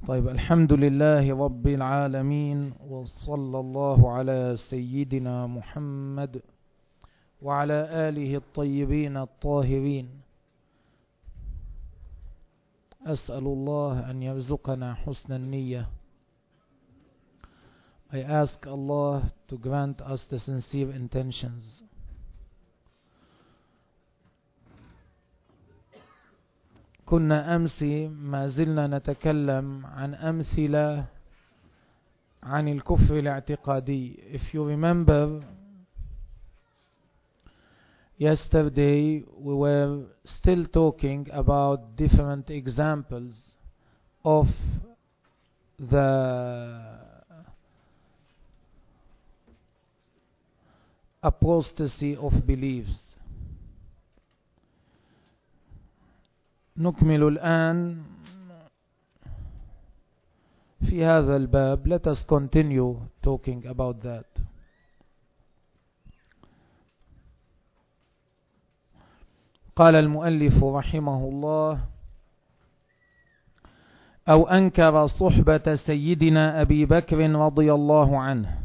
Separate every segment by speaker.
Speaker 1: طيب، الحمد لله رب العالمين، وصلى الله على سيدنا محمد وعلى آله الطيبين الطاهرين. أسأل الله أن يرزقنا حسن النية. I ask Allah to grant us the sincere intentions. كنا أمس ما زلنا نتكلم عن أمثلة عن الكفر الاعتقادي. If you remember, yesterday we were still talking about different examples of the apostasy of beliefs. نكمل الآن في هذا الباب. Let us continue talking about that. قال المؤلف رحمه الله: أو أنكر صحبة سيدنا أبي بكر رضي الله عنه.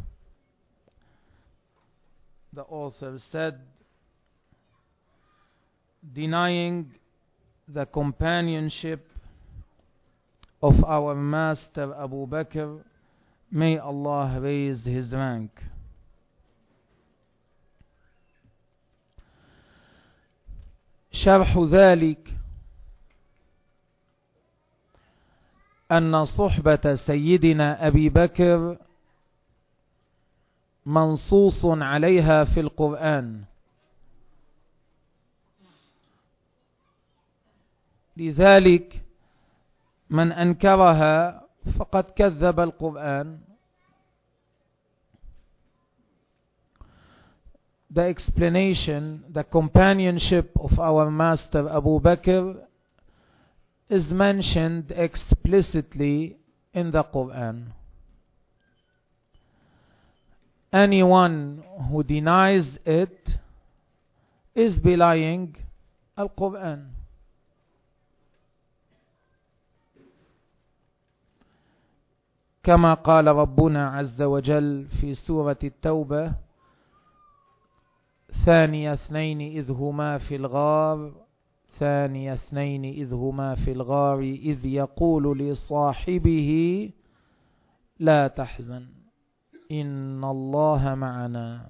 Speaker 1: The author said, denying the companionship of our master Abu Bakr, may Allah raise his rank. شرح ذلك أن صحبة سيدنا أبي بكر منصوص عليها في القرآن، لذلك من أنكرها فقد كذب القرآن. The explanation, the companionship of our master Abu Bakr is mentioned explicitly in the Quran. Anyone who denies it is belying Al-Quran. كما قال ربنا عز وجل في سورة التوبة: ثاني اثنين إذ هما في الغار إذ يقول لصاحبه لا تحزن إن الله معنا.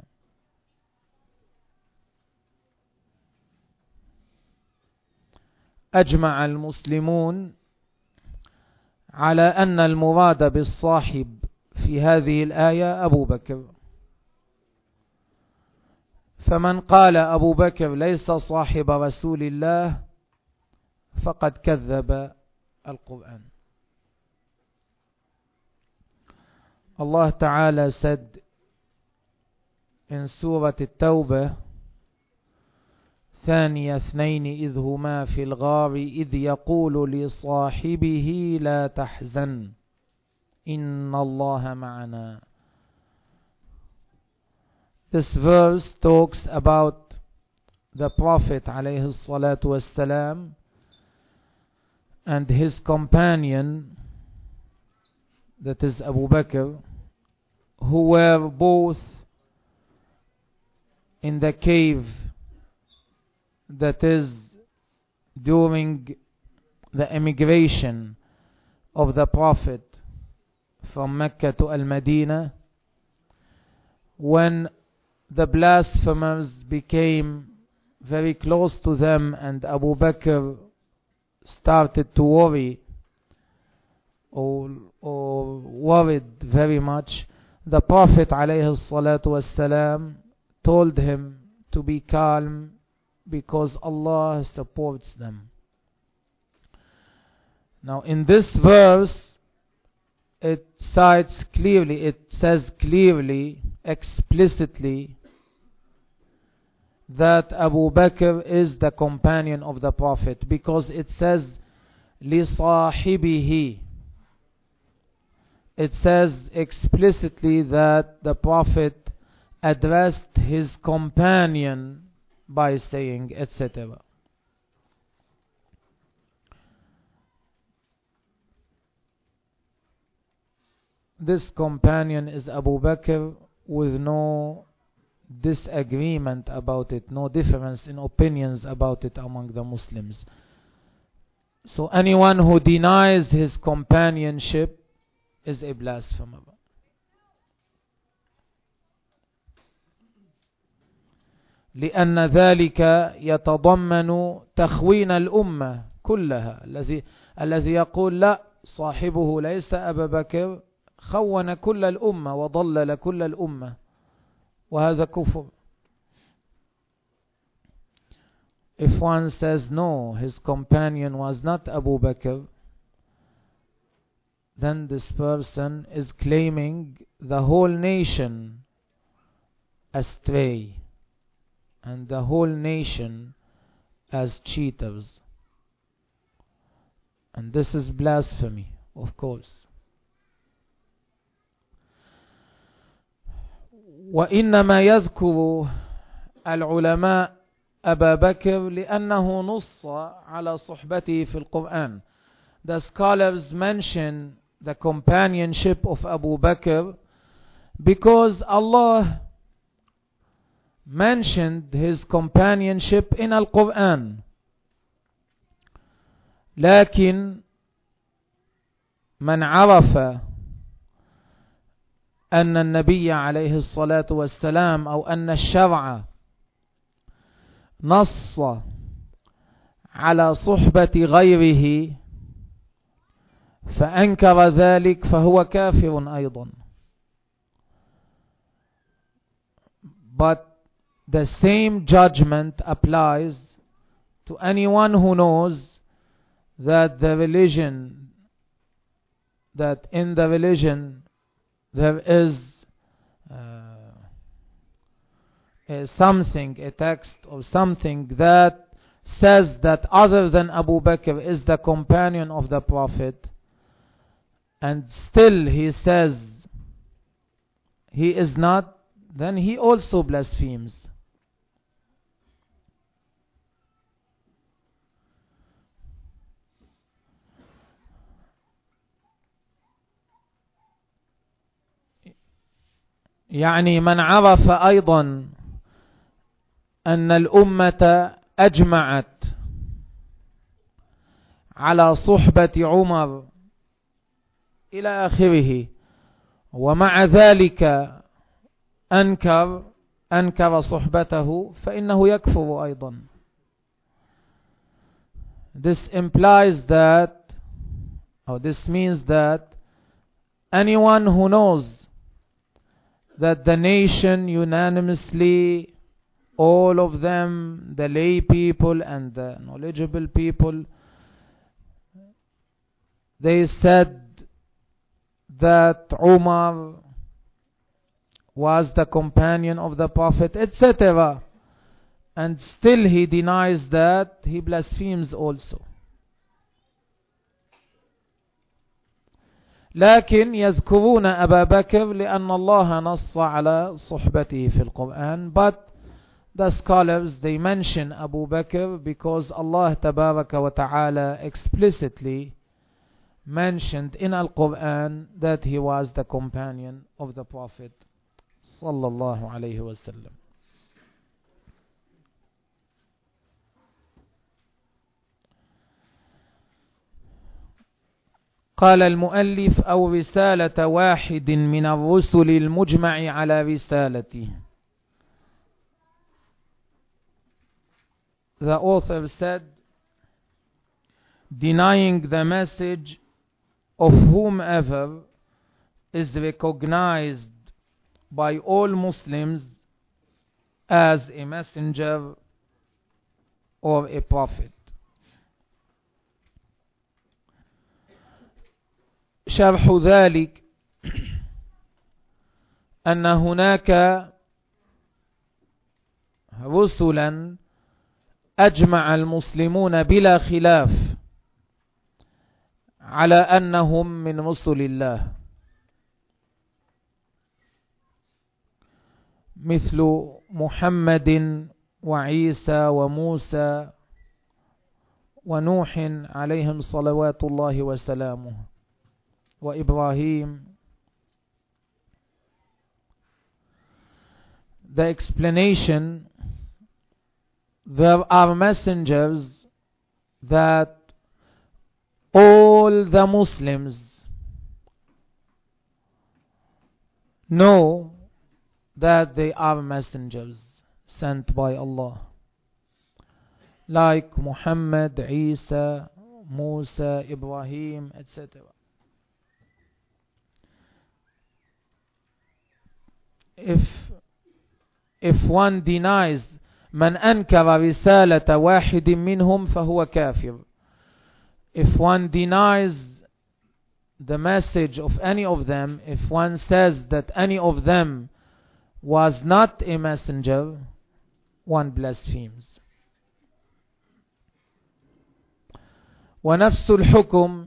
Speaker 1: أجمع المسلمون على أن المراد بالصاحب في هذه الآية أبو بكر، فمن قال أبو بكر ليس صاحب رسول الله فقد كذب القرآن. Allah Ta'ala said in Surah At-Tawbah: ثاني اثنين إذ هما في الغار إذ يقول لصاحبه لا تحزن إن الله معنا. This verse talks about the Prophet alayhi salatu wassalam and his companion, that is Abu Bakr, who were both in the cave, that is during the emigration of the Prophet from Mecca to Al-Madinah, when the blasphemers became very close to them and Abu Bakr started to worry or worried very much. The Prophet alayhi salatu wassalam told him to be calm because Allah supports them. Now in this verse it says clearly, explicitly, that Abu Bakr is the companion of the Prophet, because it says لِصَاحِبِهِ. It says explicitly that the Prophet addressed his companion by saying etc. this companion is Abu Bakr, with no disagreement about it, no difference in opinions about it among the Muslims. So anyone who denies his companionship is a blasphemer. لأن ذلك يتضمن تخوين الأمة كلها. الذي يقول لا، صاحبه ليس أبا بكر، خون كل الأمة وضلل كل الأمة، وهذا كفر. If one says no, his companion was not Abu Bakr, then this person is claiming the whole nation astray and the whole nation as cheaters. And this is blasphemy, of course. وإنما يذكر العلماء أبا بكر لأنه نص على صحبته في القرآن. The scholars mention the companionship of Abu Bakr because Allah mentioned his companionship in Al-Quran. لكن من عرف أن النبي عليه الصلاة والسلام أو أن الشرع نص على صحبة غيره فأنكر ذلك فهو كافر أيضا. But the same judgment applies to anyone who knows that in the religion there is something, a text or something that says that other than Abu Bakr is the companion of the Prophet, and still he says he is not, then he also blasphemes. يعني من عرف أيضا أن الأمة أجمعت على صحبة عمر إلى آخره، ومع ذلك أنكر صحبته، فإنه يكفر أيضا. This implies that, or this means that anyone who knows that the nation unanimously, all of them, the lay people and the knowledgeable people, they said that Umar was the companion of the Prophet, etc., and still he denies that, he blasphemes also. لكن يذكرون أبا بكر لأن الله نص على صحبته في القرآن. But the scholars, they mention Abu Bakr because Allah Tabaraka wa Ta'ala explicitly mentioned in Al-Quran that he was the companion of the Prophet sallallahu alayhi wa sallam. قال المؤلف أو رسالة واحد من الرسل المجمع على رسالته. The author said, denying the message of whomever is recognized by all Muslims as a messenger or a prophet. شرح ذلك أن هناك رسلا أجمع المسلمون بلا خلاف على أنهم من رسل الله، مثل محمد وعيسى وموسى ونوح عليهم صلوات الله وسلامه، وإبراهيم the explanation, there are messengers that all the Muslims know that they are messengers sent by Allah, like Muhammad, Isa, Musa, Ibrahim, etc. If one denies من أنكر رسالة واحد منهم فهو كافر. If one denies the message of any of them, if one says that any of them was not a messenger, one blasphemes. ونفس الحكم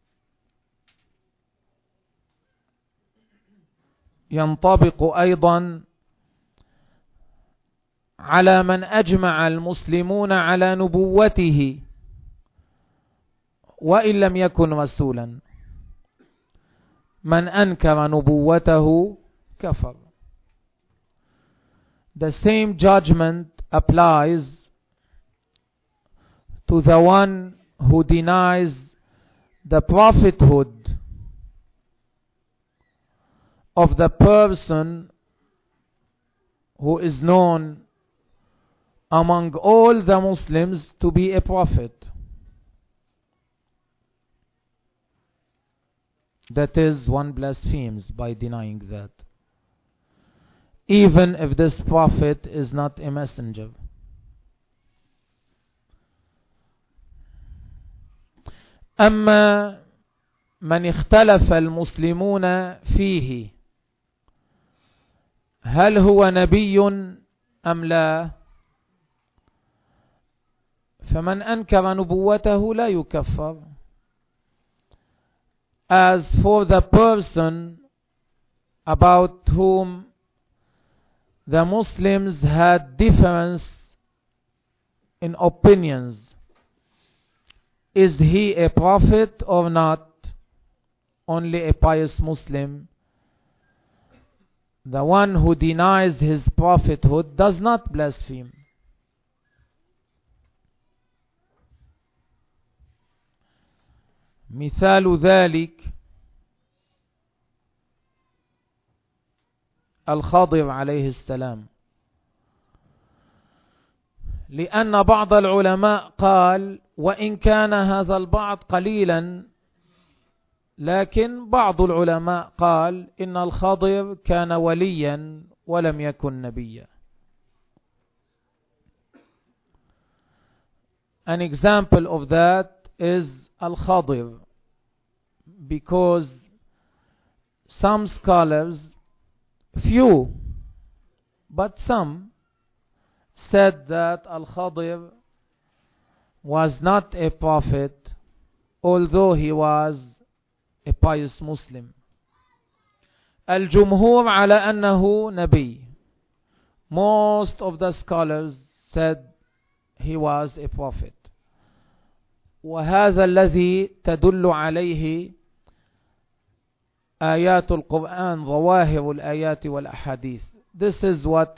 Speaker 1: ينطبق أيضا على من أجمع المسلمون على نبوته وإن لم يكن رسولا. من أنكر نبوته كفر. The same judgment applies to the one who denies the prophethood of the person who is known among all the Muslims to be a prophet. That is, one blasphemes by denying that, even if this prophet is not a messenger. أما من اختلف المسلمون فيه هل هو نبي أم لا، فمن أنكر نبوته لا يكفر. As for the person about whom the Muslims had difference in opinions, is he a prophet or not, only a pious Muslim, the one who denies his prophethood does not blaspheme. مثال ذلك الخضر عليه السلام، لأن بعض العلماء قال وإن كان هذا البعض قليلا، لكن بعض العلماء قال إن الخضر كان وليا ولم يكن نبيا. An example of that is Al-Khadir, because some scholars, few, but some, said that Al-Khadir was not a prophet, although he was a pious Muslim. Al-Jumhur ala annahu nabi. Most of the scholars said he was a prophet. وهذا الذي تدل عليه آيات القرآن ظواهر الآيات والأحاديث. This is what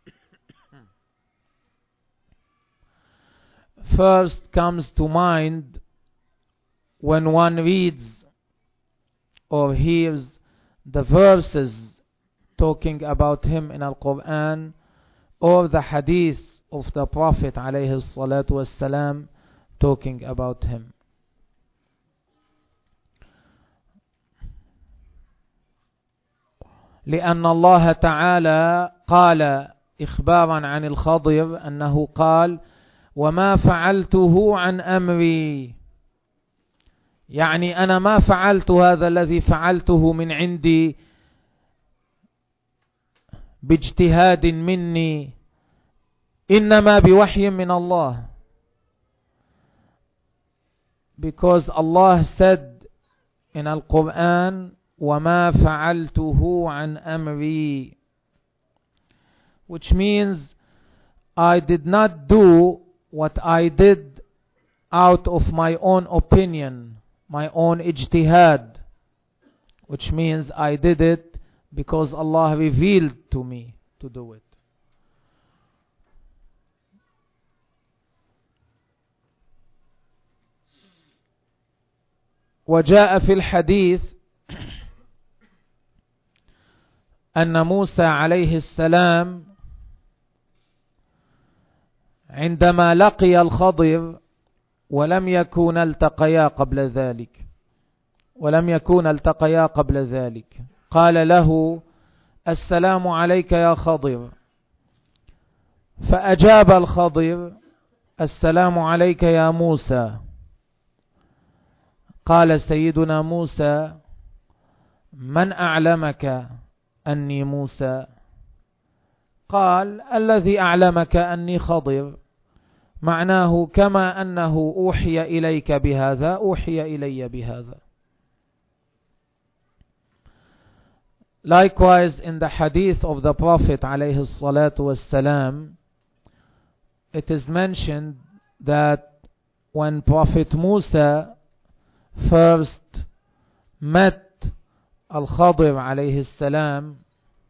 Speaker 1: first comes to mind when one reads or hears the verses talking about him in Al-Quran or the hadith of the Prophet alayhi salatu wassalam talking about him. لأن الله تعالى قال إخبارا عن الخضر أنه قال وما فعلته عن أمري، يعني أنا ما فعلت هذا الذي فعلته من عندي باجتهاد مني، إنما بوحي من الله. Because Allah said in Al-Quran وَمَا فَعَلْتُهُ عَنْ أَمْرِي, which means I did not do what I did out of my own opinion, my own ijtihad, which means I did it because Allah revealed to me to do it. وجاء في الحديث أن موسى عليه السلام عندما لقي الخضر ولم يكون التقيا قبل ذلك قال له: السلام عليك يا خضر. فأجاب الخضر: السلام عليك يا موسى. قال سيدنا موسى: من أعلمك أني موسى؟ قال: الذي أعلمك أني خضر. معناه كما أنه أوحي إليك بهذا أوحي إلي بهذا. Likewise, in the hadith of the Prophet alayhi salatu wassalam, it is mentioned that when Prophet Musa first met Al-Khadir alayhi salam,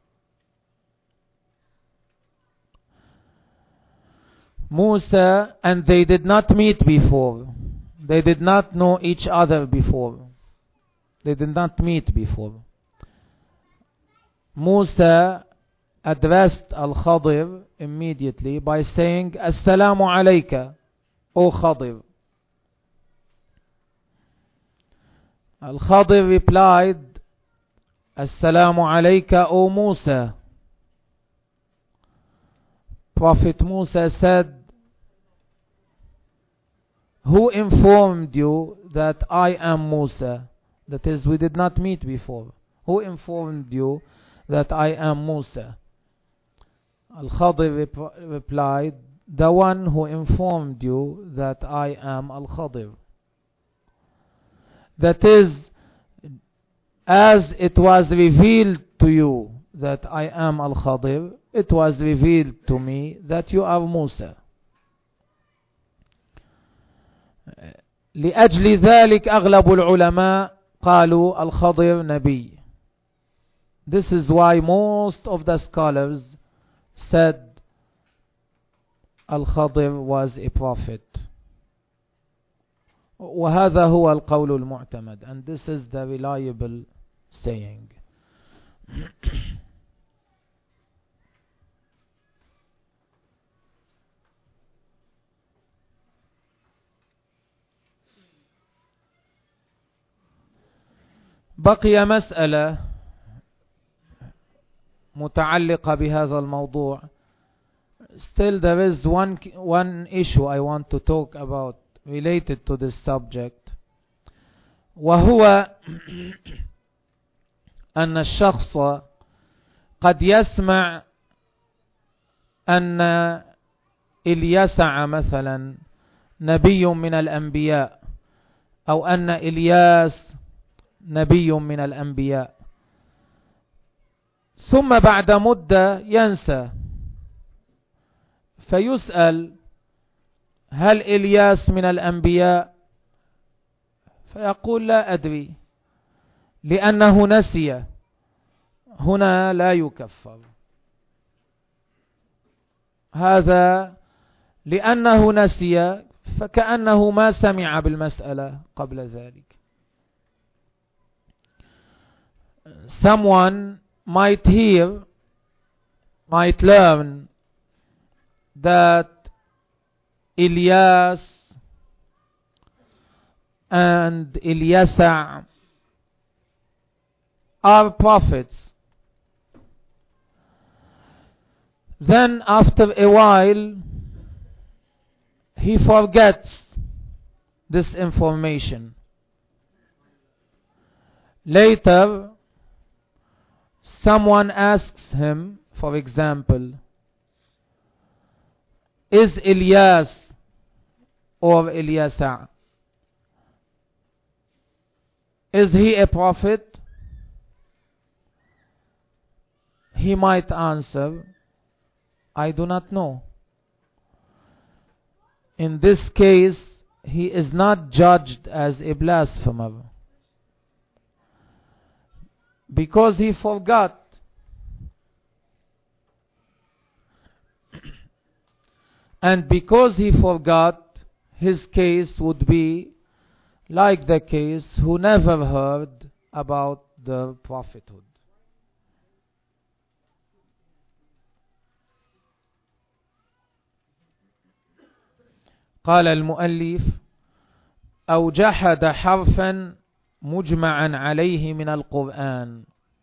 Speaker 1: Musa, and they did not meet before. They did not know each other before. They did not meet before. Musa addressed Al-Khadir immediately by saying, Assalamu alayka, O Khadir. Al-Khadir replied, Assalamu alayka, O Musa. Prophet Musa said, who informed you that I am Musa? That is, we did not meet before. Who informed you that I am Musa? Al-Khadir replied, the one who informed you that I am Al-Khadir. That is, as it was revealed to you that I am Al-Khadir, it was revealed to me that you are Musa. لأجل ذلك أغلب العلماء قالوا الخضر نبي. This is why most of the scholars said Al-Khadir was a prophet. وهذا هو القول المعتمد, and this is the reliable saying. بقي مسألة متعلقة بهذا الموضوع. Still there is one issue I want to talk about related to this subject, وهو أن الشخص قد يسمع أن إليسع مثلا نبي من الأنبياء، أو أن إلياس نبي من الأنبياء، ثم بعد مدة ينسى، فيسأل هل إلياس من الأنبياء؟ فيقول لا أدري، لأنه نسي. هنا لا يكفر. هذا لأنه نسي، فكأنه ما سمع بالمسألة قبل ذلك. Someone might hear, might learn that Ilyas and Ilyasa are prophets. Then after a while he forgets this information. Later someone asks him, for example, is Ilyas or Ilyasa, is he a prophet? He might answer, I do not know. In this case, he is not judged as a blasphemer, because he forgot. And because he forgot, his case would be like the case who never heard about the prophethood. قال المؤلف: أو جحد حرفا مجمعا عليه من القرآن،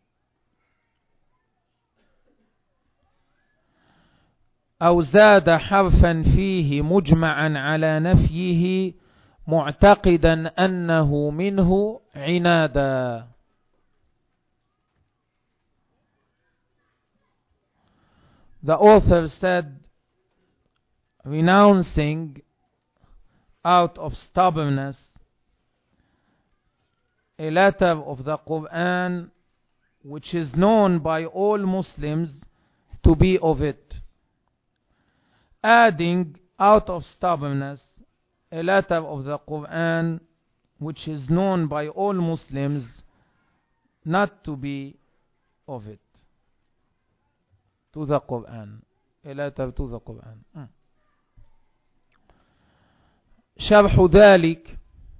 Speaker 1: أو زاد حرفا فيه مجمعا على نفيه معتقدا أنه منه عنادا. The author said, renouncing out of stubbornness a letter of the Quran which is known by all Muslims to be of it, adding out of stubbornness a letter of the Quran which is known by all Muslims not to be of it, to the Quran, a letter to the Quran. شرح ذلك: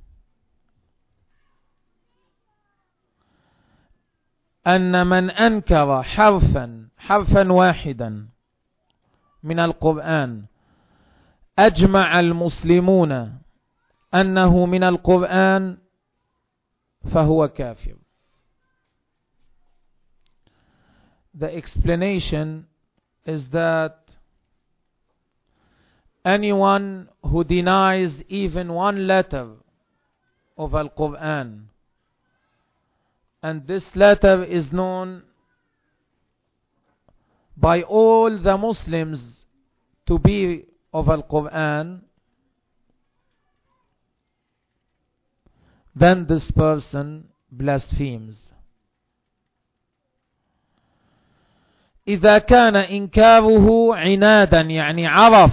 Speaker 1: أن من أنكر حرفا واحدا من القرآن أجمع المسلمون أنه من القرآن فهو كافر. The explanation is that anyone who denies even one letter of Al-Quran, and this letter is known by all the Muslims to be of Al-Quran, then this person blasphemes. إذا كان إنكاره عنادا، يعني عرف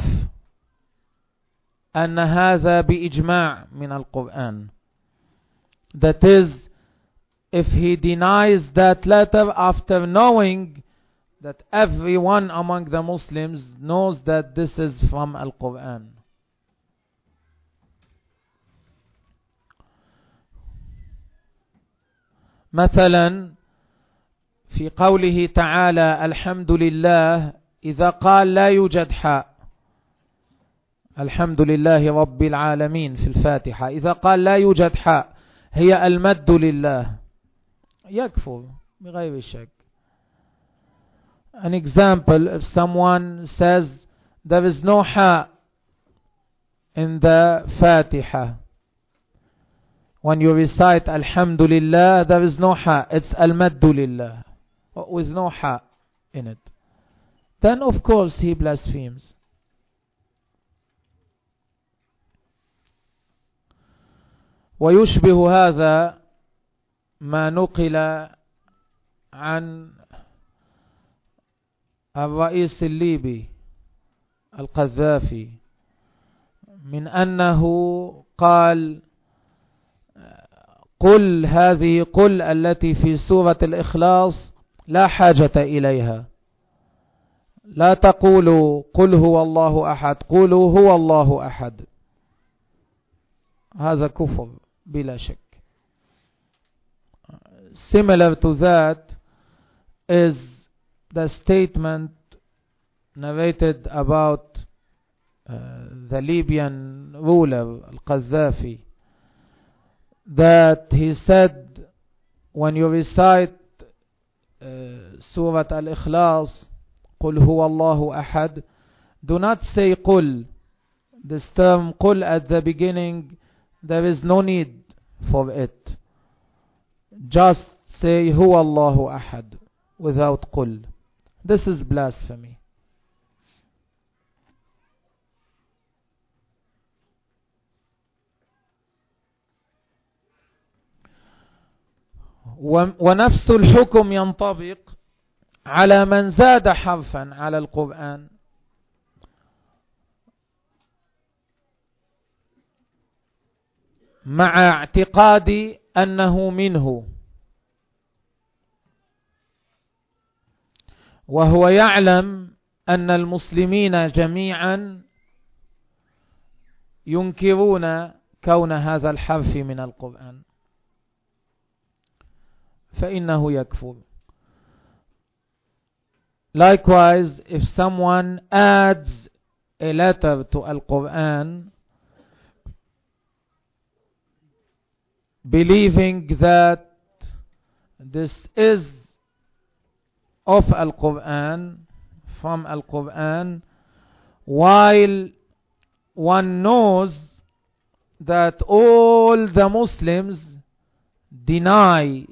Speaker 1: أن هذا بإجماع من القرآن. That is, if he denies that letter after knowing that everyone among the Muslims knows that this is from Al-Quran. مثلا في قوله تعالى الحمد لله، إذا قال لا يوجد حاء، الحمد لله رب العالمين في الفاتحة، إذا قال لا يوجد حاء هي المد لله، يكفر بغير شك. An example, if someone says there is no ha in the Fatiha, when you recite Alhamdulillah, there is no ha, it's Al-Maddu Lillah, with no ha in it, then of course he blasphemes. ويشبه هذا ما نقل عن الرئيس الليبي القذافي من أنه قال قل هذه قل التي في سورة الإخلاص لا حاجة إليها، لا تقولوا قل هو الله أحد، قولوا هو الله أحد. هذا كفر بلا شك. Similar to that is the statement narrated about the Libyan ruler Al-Qaddafi, that he said when you recite Surah Al-Ikhlas, قل هو الله أحد, do not say قل. This term قل at the beginning, there is no need for it. Just say هو الله أحد without قل. This is blasphemy. ونفس الحكم ينطبق على من زاد حرفا على القرآن مع اعتقاد أنه منه، وهو يعلم أن المسلمين جميعا ينكرون كون هذا الحرف من القرآن فإنه يكفر. Likewise, if someone adds a letter to Al-Quran, believing that this is of Al-Quran, from Al-Quran, while one knows that all the Muslims deny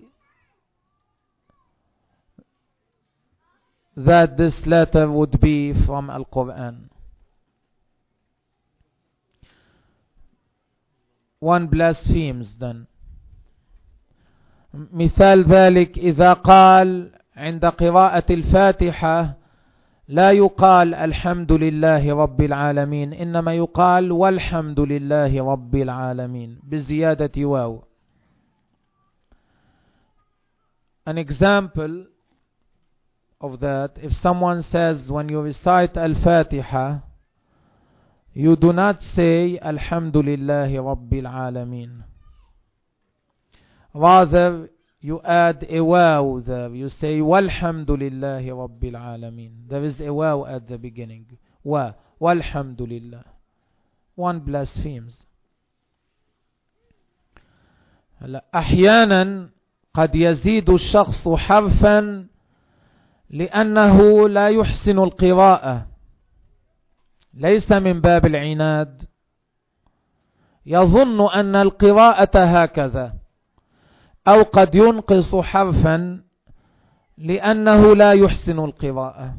Speaker 1: that this letter would be from Al-Quran. One blasphemes then. مثال ذلك إذا قال عند قراءة الفاتحة لا يقال الحمد لله رب العالمين، إنما يقال والحمد لله رب العالمين بزيادة واو. An example of that, if someone says when you recite Al-Fatiha, you do not say Alhamdulillahi Rabbil Alameen. Rather, you add a waw there. You say Walhamdulillahi Rabbil Alameen. There is a waw at the beginning. Walhamdulillah. One blasphemes. أحيانا قد يزيد الشخص حرفا لأنه لا يحسن القراءة، ليس من باب العناد، يظن أن القراءة هكذا، أو قد ينقص حرفا لأنه لا يحسن القراءة،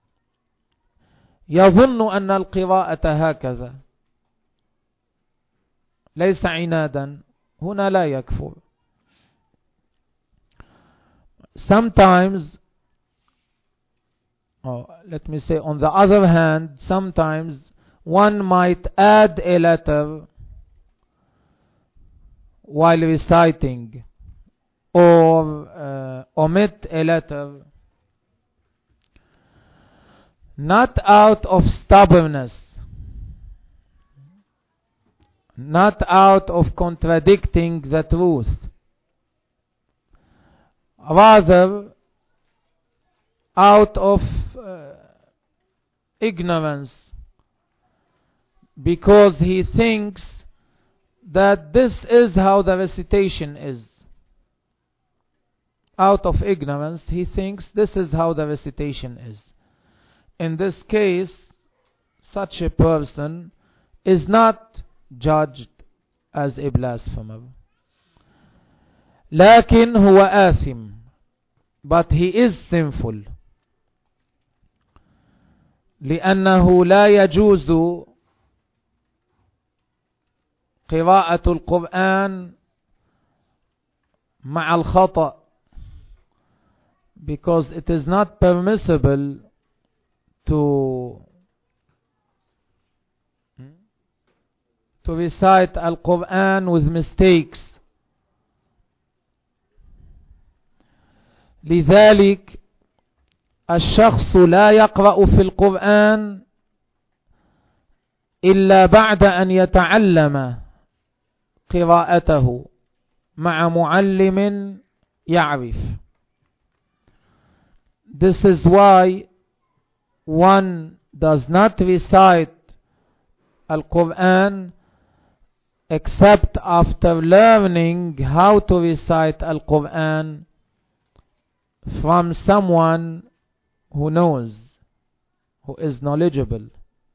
Speaker 1: يظن أن القراءة هكذا، ليس عنادا، هنا لا يكفر. Sometimes, let me say, on the other hand, sometimes one might add a letter while reciting, or omit a letter, not out of stubbornness, not out of contradicting the truth, rather out of ignorance, because he thinks that this is how the recitation is. Out of ignorance, he thinks this is how the recitation is. In this case, such a person is not judged as a blasphemer. لكن هو آثم, but he is sinful. لأنه لا يجوز قراءة القرآن مع الخطأ, because it is not permissible to recite Al-Quran with mistakes. لذلك الشخص لا يقرأ في القرآن إلا بعد أن يتعلم قراءته مع معلم يعرف. This is why one does not recite Al-Quran except after learning how to recite Al-Quran from someone who knows, who is knowledgeable.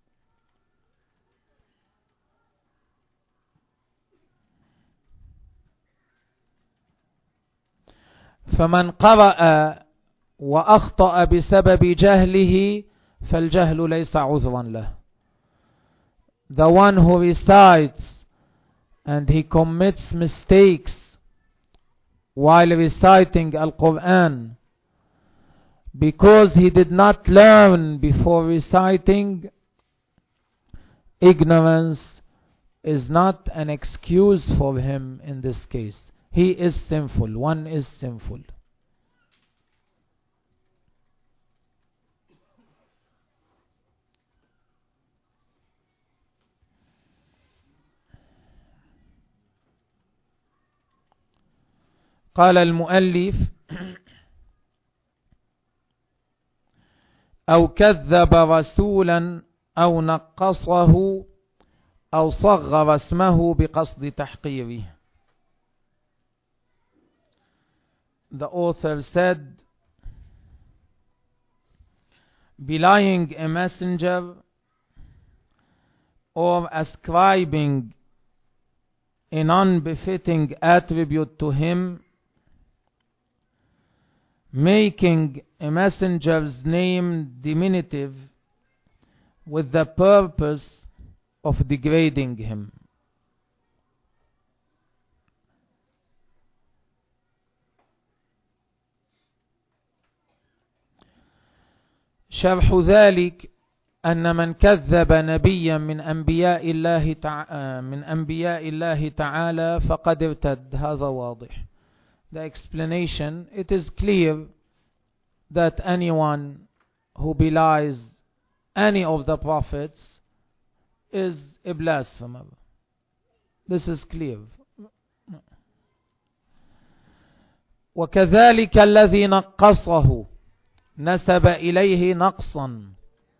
Speaker 1: فمن قرأ وأخطأ بسبب جهله فالجهل ليس عذرا له. The one who recites and he commits mistakes while reciting Al-Quran because he did not learn before reciting, ignorance is not an excuse for him in this case. He is sinful. One is sinful. قال المؤلف أو كذب رسولا أو نقصه أو صغر اسمه بقصد تحقيره. The author said, belying a messenger or ascribing an unbefitting attribute to him, making a messenger's name diminutive with the purpose of degrading him. شرح ذلك أن من كذب نبيا من أنبياء الله تعالى فقد ارتد. هذا واضح. The explanation, it is clear that anyone who belies any of the prophets is a blasphemer. This is clear. وكذلك الذي نقصه نسب إليه نقصا.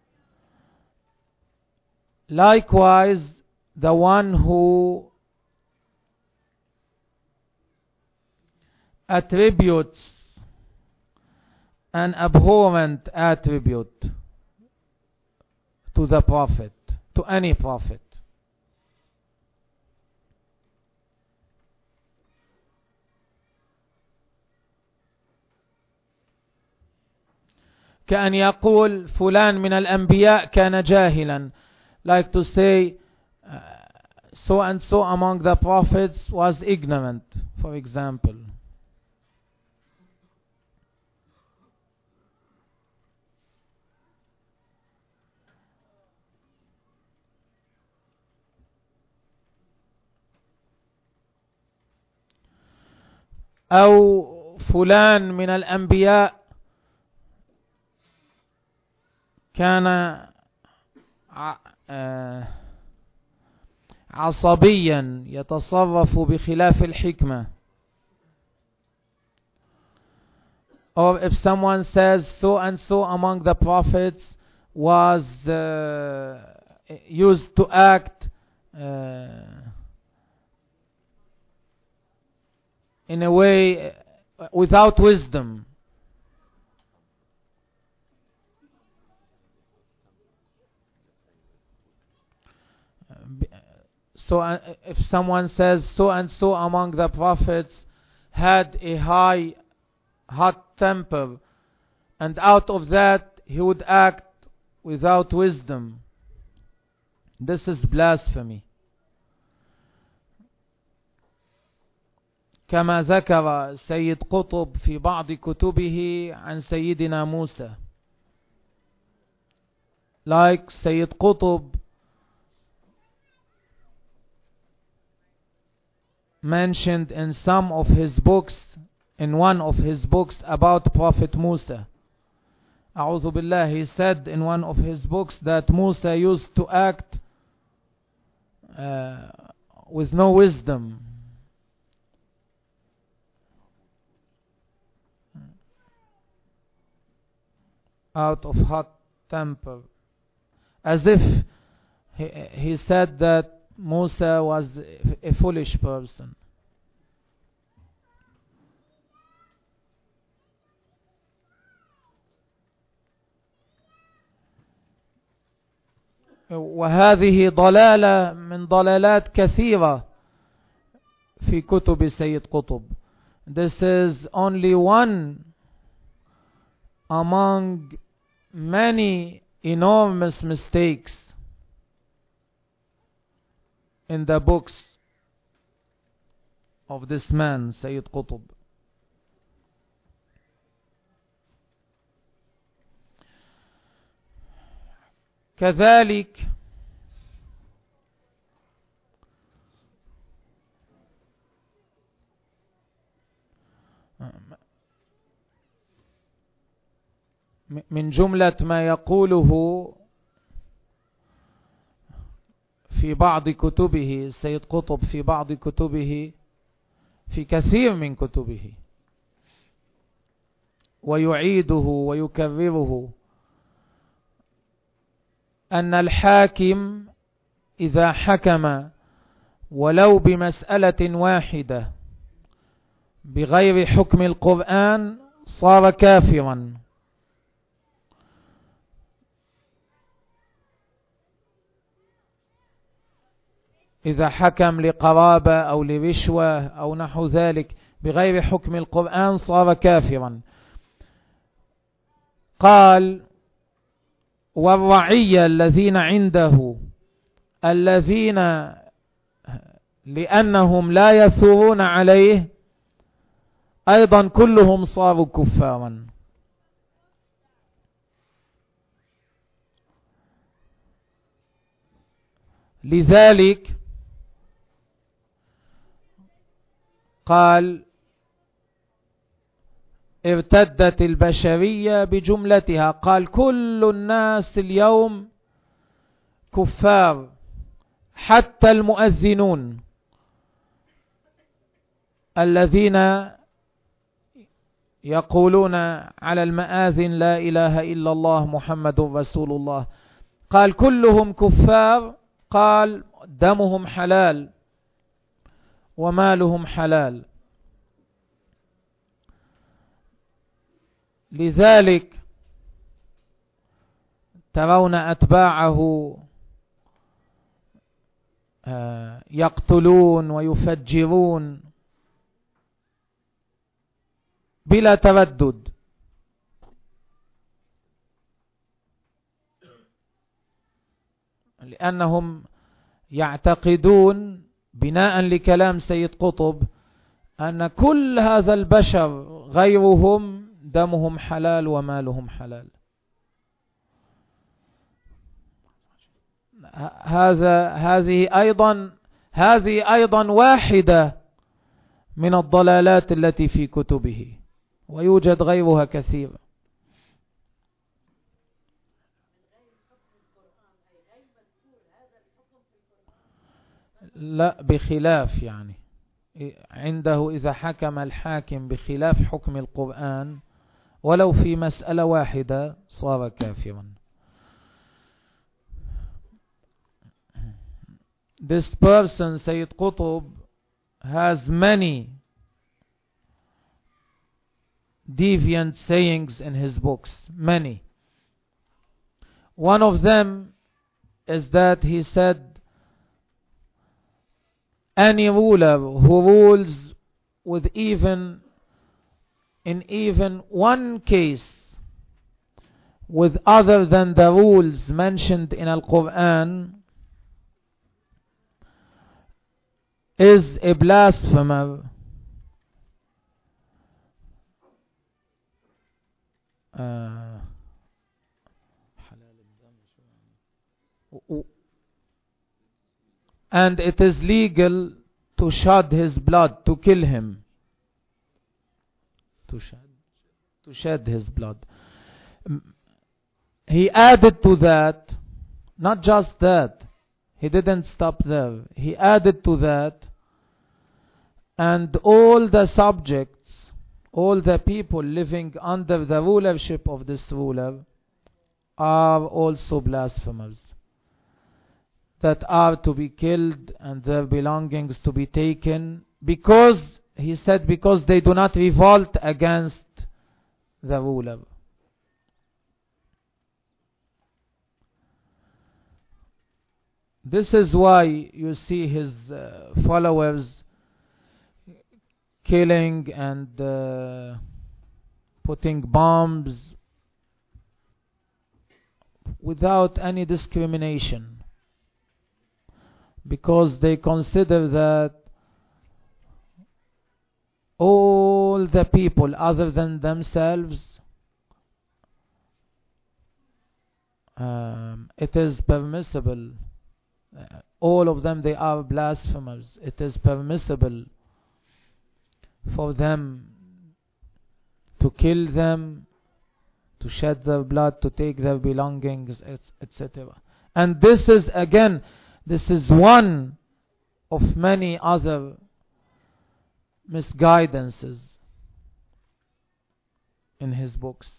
Speaker 1: Likewise, the one who attributes an abhorrent attribute to the prophet, to any prophet. كأن يقول فلان من الأنبياء كان جاهلا, like to say so and so among the prophets was ignorant, for example. أو فلان من الأنبياء كان عصبيا يتصرف بخلاف الحكمة. Or if someone says so and so among the prophets was used to act in a way without wisdom. So if someone says so and so among the prophets had a hot temper, and out of that he would act without wisdom, this is blasphemy. كما ذكر سيد قطب في بعض كتبه عن سيدنا موسى. Like Sayyid Qutb mentioned in some of his books, in one of his books about Prophet Musa. A'udhu Billah, he said in one of his books that Musa used to act with no wisdom. Out of hot temper. As if he said that Musa was a foolish person. وهذه ضلالة من ضلالات كثيرة في كتب سيد قطب. This is only one among many enormous mistakes in the books of this man, Sayyid Qutb. كذلك من جملة ما يقوله في بعض كتبه السيد قطب، في بعض كتبه، في كثير من كتبه، ويعيده ويكرره أن الحاكم إذا حكم ولو بمسألة واحدة بغير حكم القرآن صار كافرا. إذا حكم لقرابة أو لرشوة أو نحو ذلك بغير حكم القرآن صار كافرا. قال: والرعية الذين عنده الذين لأنهم لا يثورون عليه أيضا كلهم صاروا كفارا. لذلك قال: ارتدت البشرية بجملتها. قال: كل الناس اليوم كفار، حتى المؤذنون الذين يقولون على المآذن لا إله إلا الله محمد رسول الله. قال: كلهم كفار. قال: دمهم حلال ومالهم حلال. لذلك ترون أتباعه يقتلون ويفجرون بلا تردد، لأنهم يعتقدون بناء لكلام سيد قطب أن كل هذا البشر غيرهم دمهم حلال ومالهم حلال. هذه أيضا واحدة من الضلالات التي في كتبه، ويوجد غيرها كثير. لا، بخلاف، يعني عنده إذا حكم الحاكم بخلاف حكم القرآن ولو في مسألة واحدة صار كافرا. This person, Sayyid Qutb, has many deviant sayings in his books, many. One of them is that he said, any ruler who rules with in even one case with other than the rules mentioned in Al-Quran is a blasphemer. And it is legal to shed his blood, to kill him, to shed his blood. He added to that, not just that, he didn't stop there. He added to that, and all the subjects, all the people living under the rulership of this ruler are also blasphemers, that are to be killed and their belongings to be taken, because, he said, because they do not revolt against the ruler. This is why you see his followers killing and putting bombs without any discrimination, because they consider that all the people other than themselves, it is permissible, all of them, they are blasphemers. It is permissible for them to kill them, to shed their blood, to take their belongings, etc. And this is, again, this is one of many other misguidances. in his books.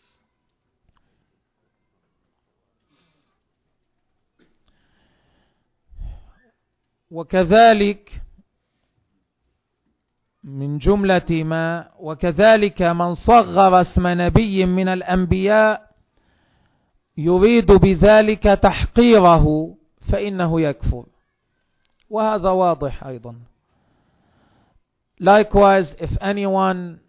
Speaker 1: وكذلك من جملة ما وكذلك من صغر اسم نبي من الأنبياء يريد بذلك تحقيره فإنه يكفر، وهذا واضح أيضا. Likewise, if anyone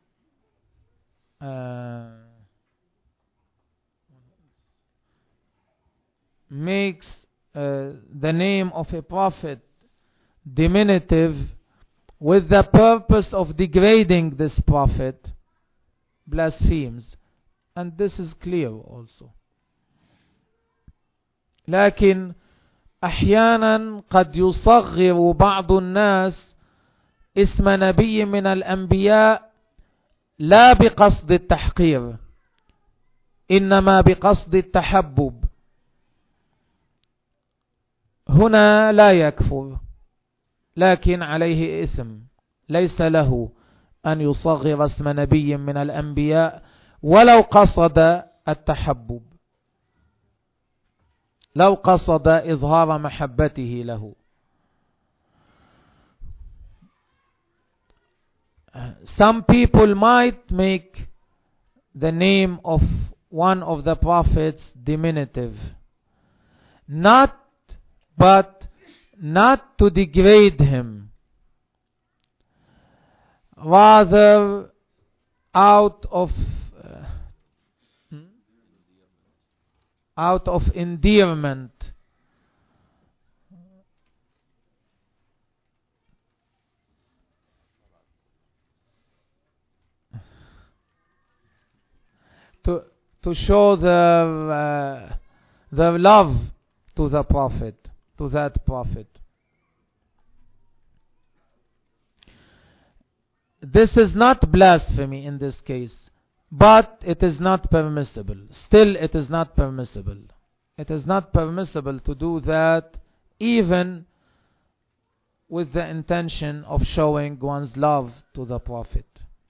Speaker 1: makes the name of a prophet diminutive with the purpose of degrading this prophet, blasphemes, and this is clear also. لكن أحيانا قد يصغر بعض الناس اسم نبي من الأنبياء لا بقصد التحقير إنما بقصد التحبب، هنا لا يكفر لكن عليه إثم، ليس له أن يصغر اسم نبي من الأنبياء ولو قصد التحبب، لو قصد إظهار محبته له. Some people might make the name of one of the prophets diminutive, not to degrade him, rather out of endearment. To show their love to the prophet, to that prophet. This is not blasphemy in this case, but it is not permissible. Still, it is not permissible. It is not permissible to do that even with the intention of showing one's love to the prophet.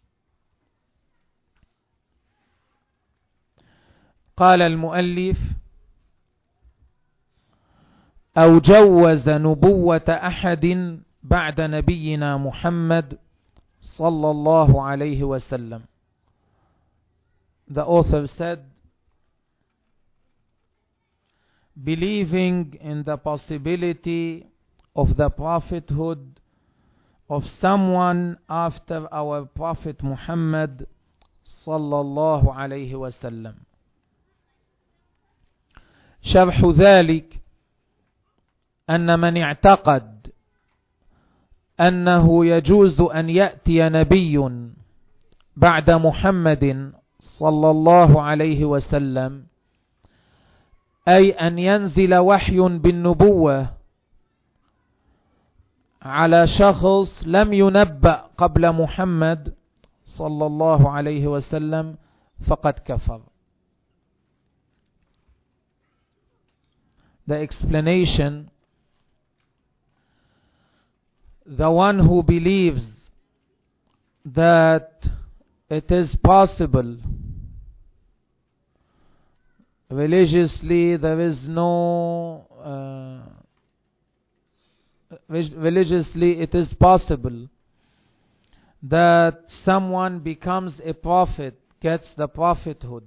Speaker 1: قال المؤلف: أو جوز نبوة أحد بعد نبينا محمد صلى الله عليه وسلم. The author said, believing in the possibility of the prophethood of someone after our Prophet Muhammad صلى الله عليه وسلم. شرح ذلك أن من اعتقد أنه يجوز أن يأتي نبي بعد محمد صلى الله عليه وسلم، أي أن ينزل وحي بالنبوة على شخص لم ينبأ قبل محمد صلى الله عليه وسلم، فقد كفر. The explanation: the one who believes that it is possible religiously, there is no religiously it is possible that someone becomes a prophet, gets the prophethood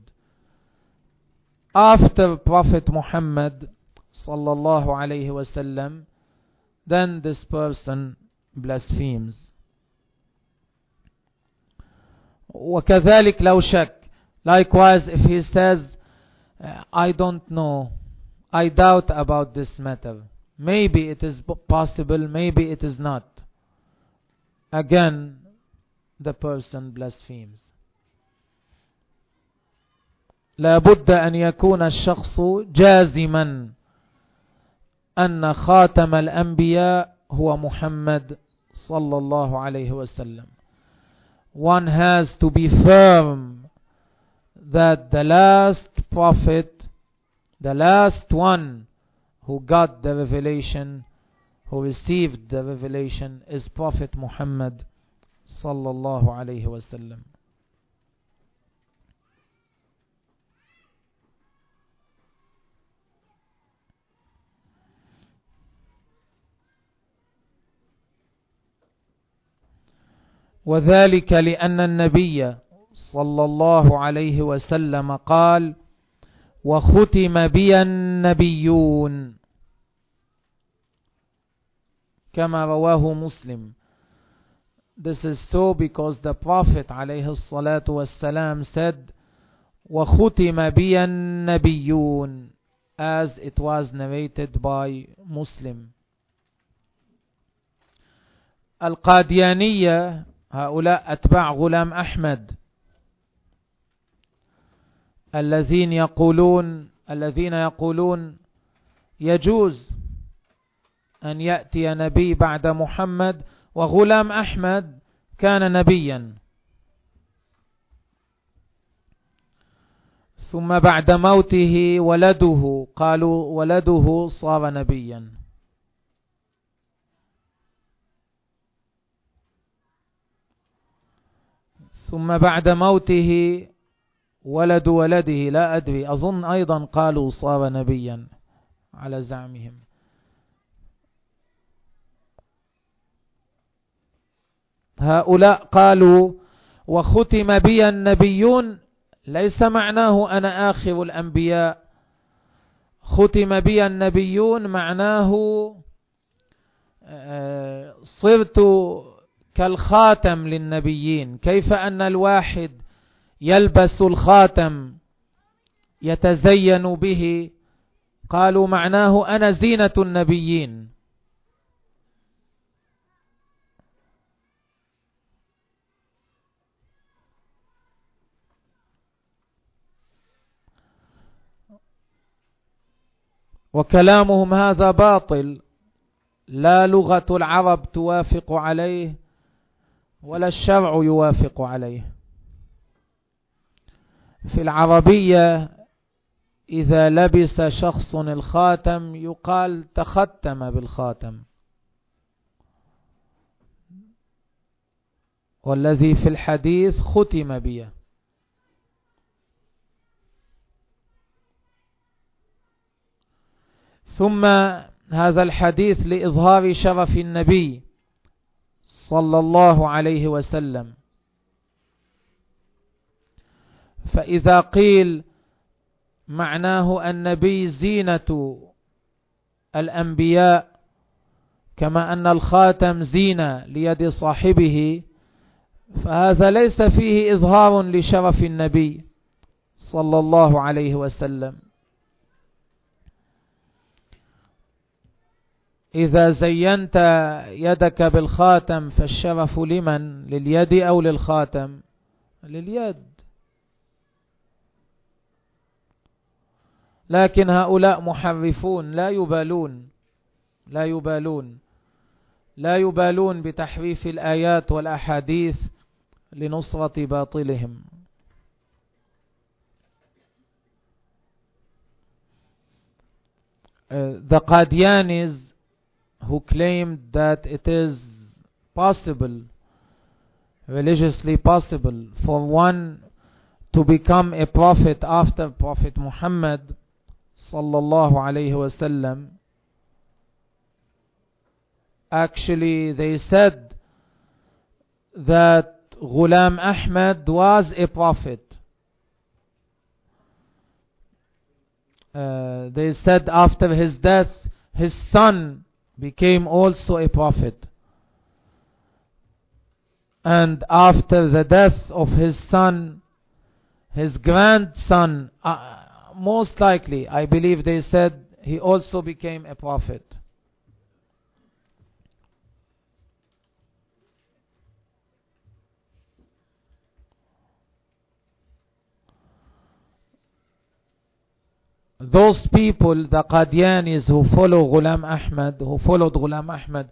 Speaker 1: after Prophet Muhammad sallallahu alayhi wasallam, then this person blasphemes. وكذلك لو شك, likewise if he says, I don't know, I doubt about this matter, maybe it is possible, maybe it is not, again the person blasphemes. لا بد أن يكون الشخص جازما أن خاتم الأنبياء هو محمد صلى الله عليه وسلم. One has to be firm that the last prophet, the last one who got the revelation, who received the revelation, is Prophet Muhammad sallallahu alayhi wasallam. وذلك لأن النبي صلى الله عليه وسلم قال: وختم بي النبيون، كما رواه مسلم. This is so because the Prophet عليه الصلاة والسلام said وختم بي النبيون, as it was narrated by Muslim. القاديانية هؤلاء أتباع غلام أحمد الذين يقولون يجوز أن يأتي نبي بعد محمد، وغلام أحمد كان نبيا، ثم بعد موته ولده، قالوا ولده صار نبيا. ثم بعد موته ولد ولده، لا أدري، أظن أيضا قالوا صار نبيا على زعمهم. هؤلاء قالوا وختم بي النبيون، ليس معناه أنا آخر الأنبياء. ختم بي النبيون معناه صرت كالخاتم للنبيين. كيف أن الواحد يلبس الخاتم يتزين به، قالوا معناه أنا زينة النبيين. وكلامهم هذا باطل، لا لغة العرب توافق عليه ولا الشرع يوافق عليه. في العربية إذا لبس شخص الخاتم يقال تختم بالخاتم، والذي في الحديث ختم بي. ثم هذا الحديث لإظهار شرف النبي صلى الله عليه وسلم. فإذا قيل معناه النبي زينة الأنبياء كما أن الخاتم زينة ليد صاحبه، فهذا ليس فيه إظهار لشرف النبي صلى الله عليه وسلم. إذا زينت يدك بالخاتم فالشرف لمن؟ لليد أو للخاتم؟ لليد. لكن هؤلاء محرفون لا يبالون بتحريف الآيات والأحاديث لنصرة باطلهم. The Qadianis who claimed that it is possible, religiously possible, for one to become a prophet after Prophet Muhammad sallallahu alayhi wasallam, actually they said that Ghulam Ahmad was a prophet. They said after his death his son became also a prophet, and after the death of his son, his grandson, most likely, I believe they said, he also became a prophet. Those people, the Qadianis who follow Ghulam Ahmad, who followed Ghulam Ahmad,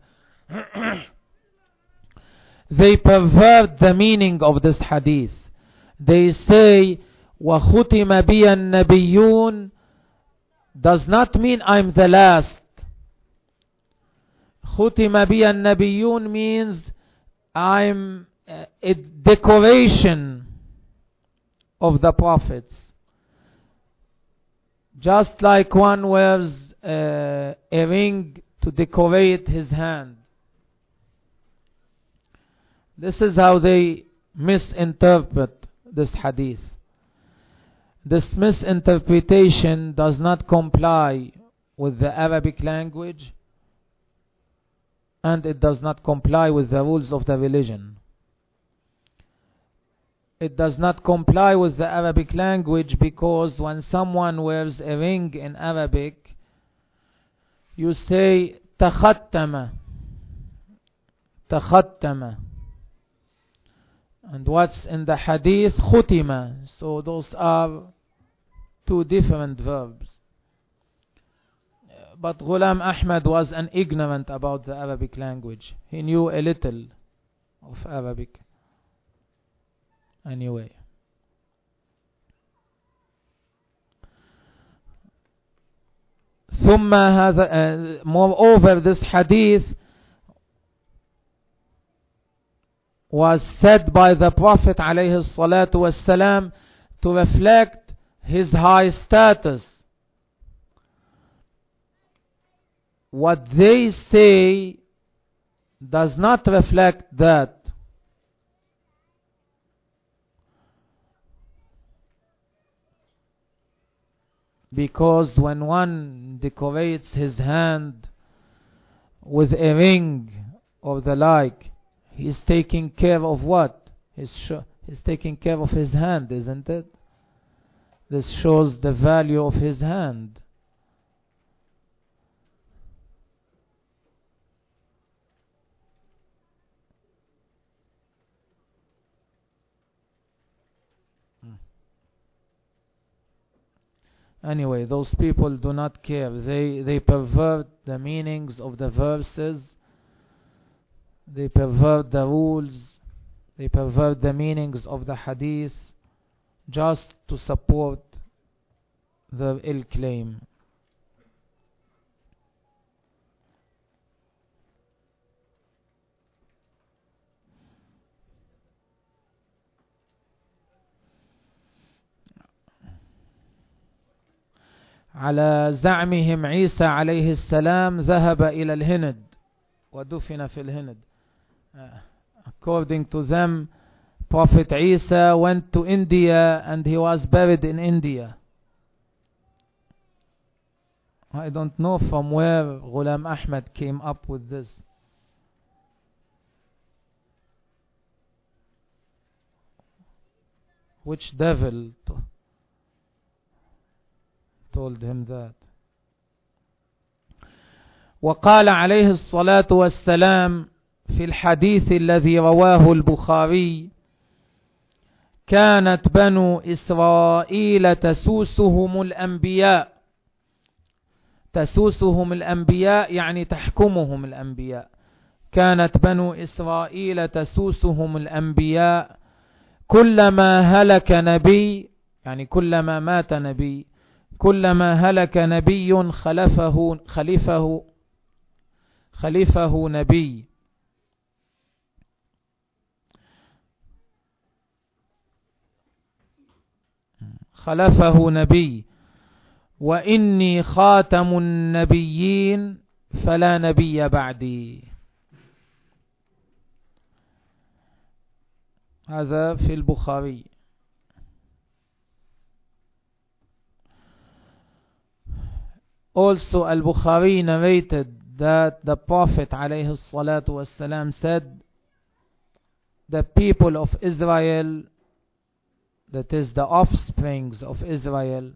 Speaker 1: they pervert the meaning of this hadith. They say وَخُتِمَ بِيَ النَّبِيُّونَ does not mean I'm the last. خُتِمَ بِيَ النَّبِيُّونَ means I'm a decoration of the prophets. Just like one wears a ring to decorate his hand. This is how they misinterpret this hadith. This misinterpretation does not comply with the Arabic language, and it does not comply with the rules of the religion. It does not comply with the Arabic language because when someone wears a ring in Arabic, you say takhattama, takhattama. And what's in the hadith? Khutima. So those are two different verbs. But Ghulam Ahmad was an ignorant about the Arabic language. He knew a little of Arabic. Anyway. ثم هذا moreover, this hadith was said by the Prophet عليه الصلاة والسلام to reflect his high status. What they say does not reflect that. Because when one decorates his hand with a ring or the like, he's taking care of what? He's taking care of his hand, isn't it? This shows the value of his hand. Anyway, those people do not care. They pervert the meanings of the verses. They pervert the rules. They pervert the meanings of the hadith just to support their ill claim. على زعمهم عيسى عليه السلام ذهب إلى الهند ودفن في الهند. According to them, Prophet Isa went to India and he was buried in India. I don't know from where Ghulam Ahmad came up with this. Which devil told him that? وقال عليه الصلاة والسلام في الحديث الذي رواه البخاري: كانت بنو إسرائيل تسوسهم الأنبياء. تسوسهم الأنبياء يعني تحكمهم الأنبياء. كانت بنو إسرائيل تسوسهم الأنبياء كلما هلك نبي، يعني كلما مات نبي، كلما هلك نبي خلفه نبي. خلفه نبي وإني خاتم النبيين فلا نبي بعدي. هذا في البخاري. Also Al-Bukhari narrated that the Prophet عليه الصلاة والسلام said, the people of Israel, that is the offsprings of Israel.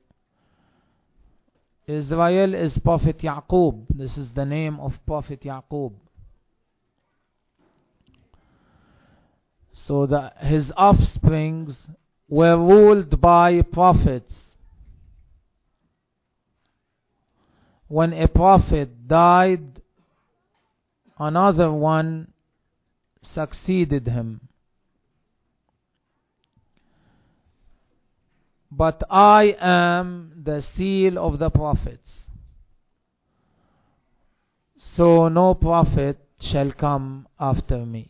Speaker 1: Israel is Prophet Yaqub. This is the name of Prophet Yaqub. So his offsprings were ruled by prophets. When a prophet died, another one succeeded him. But I am the seal of the prophets, so no prophet shall come after me.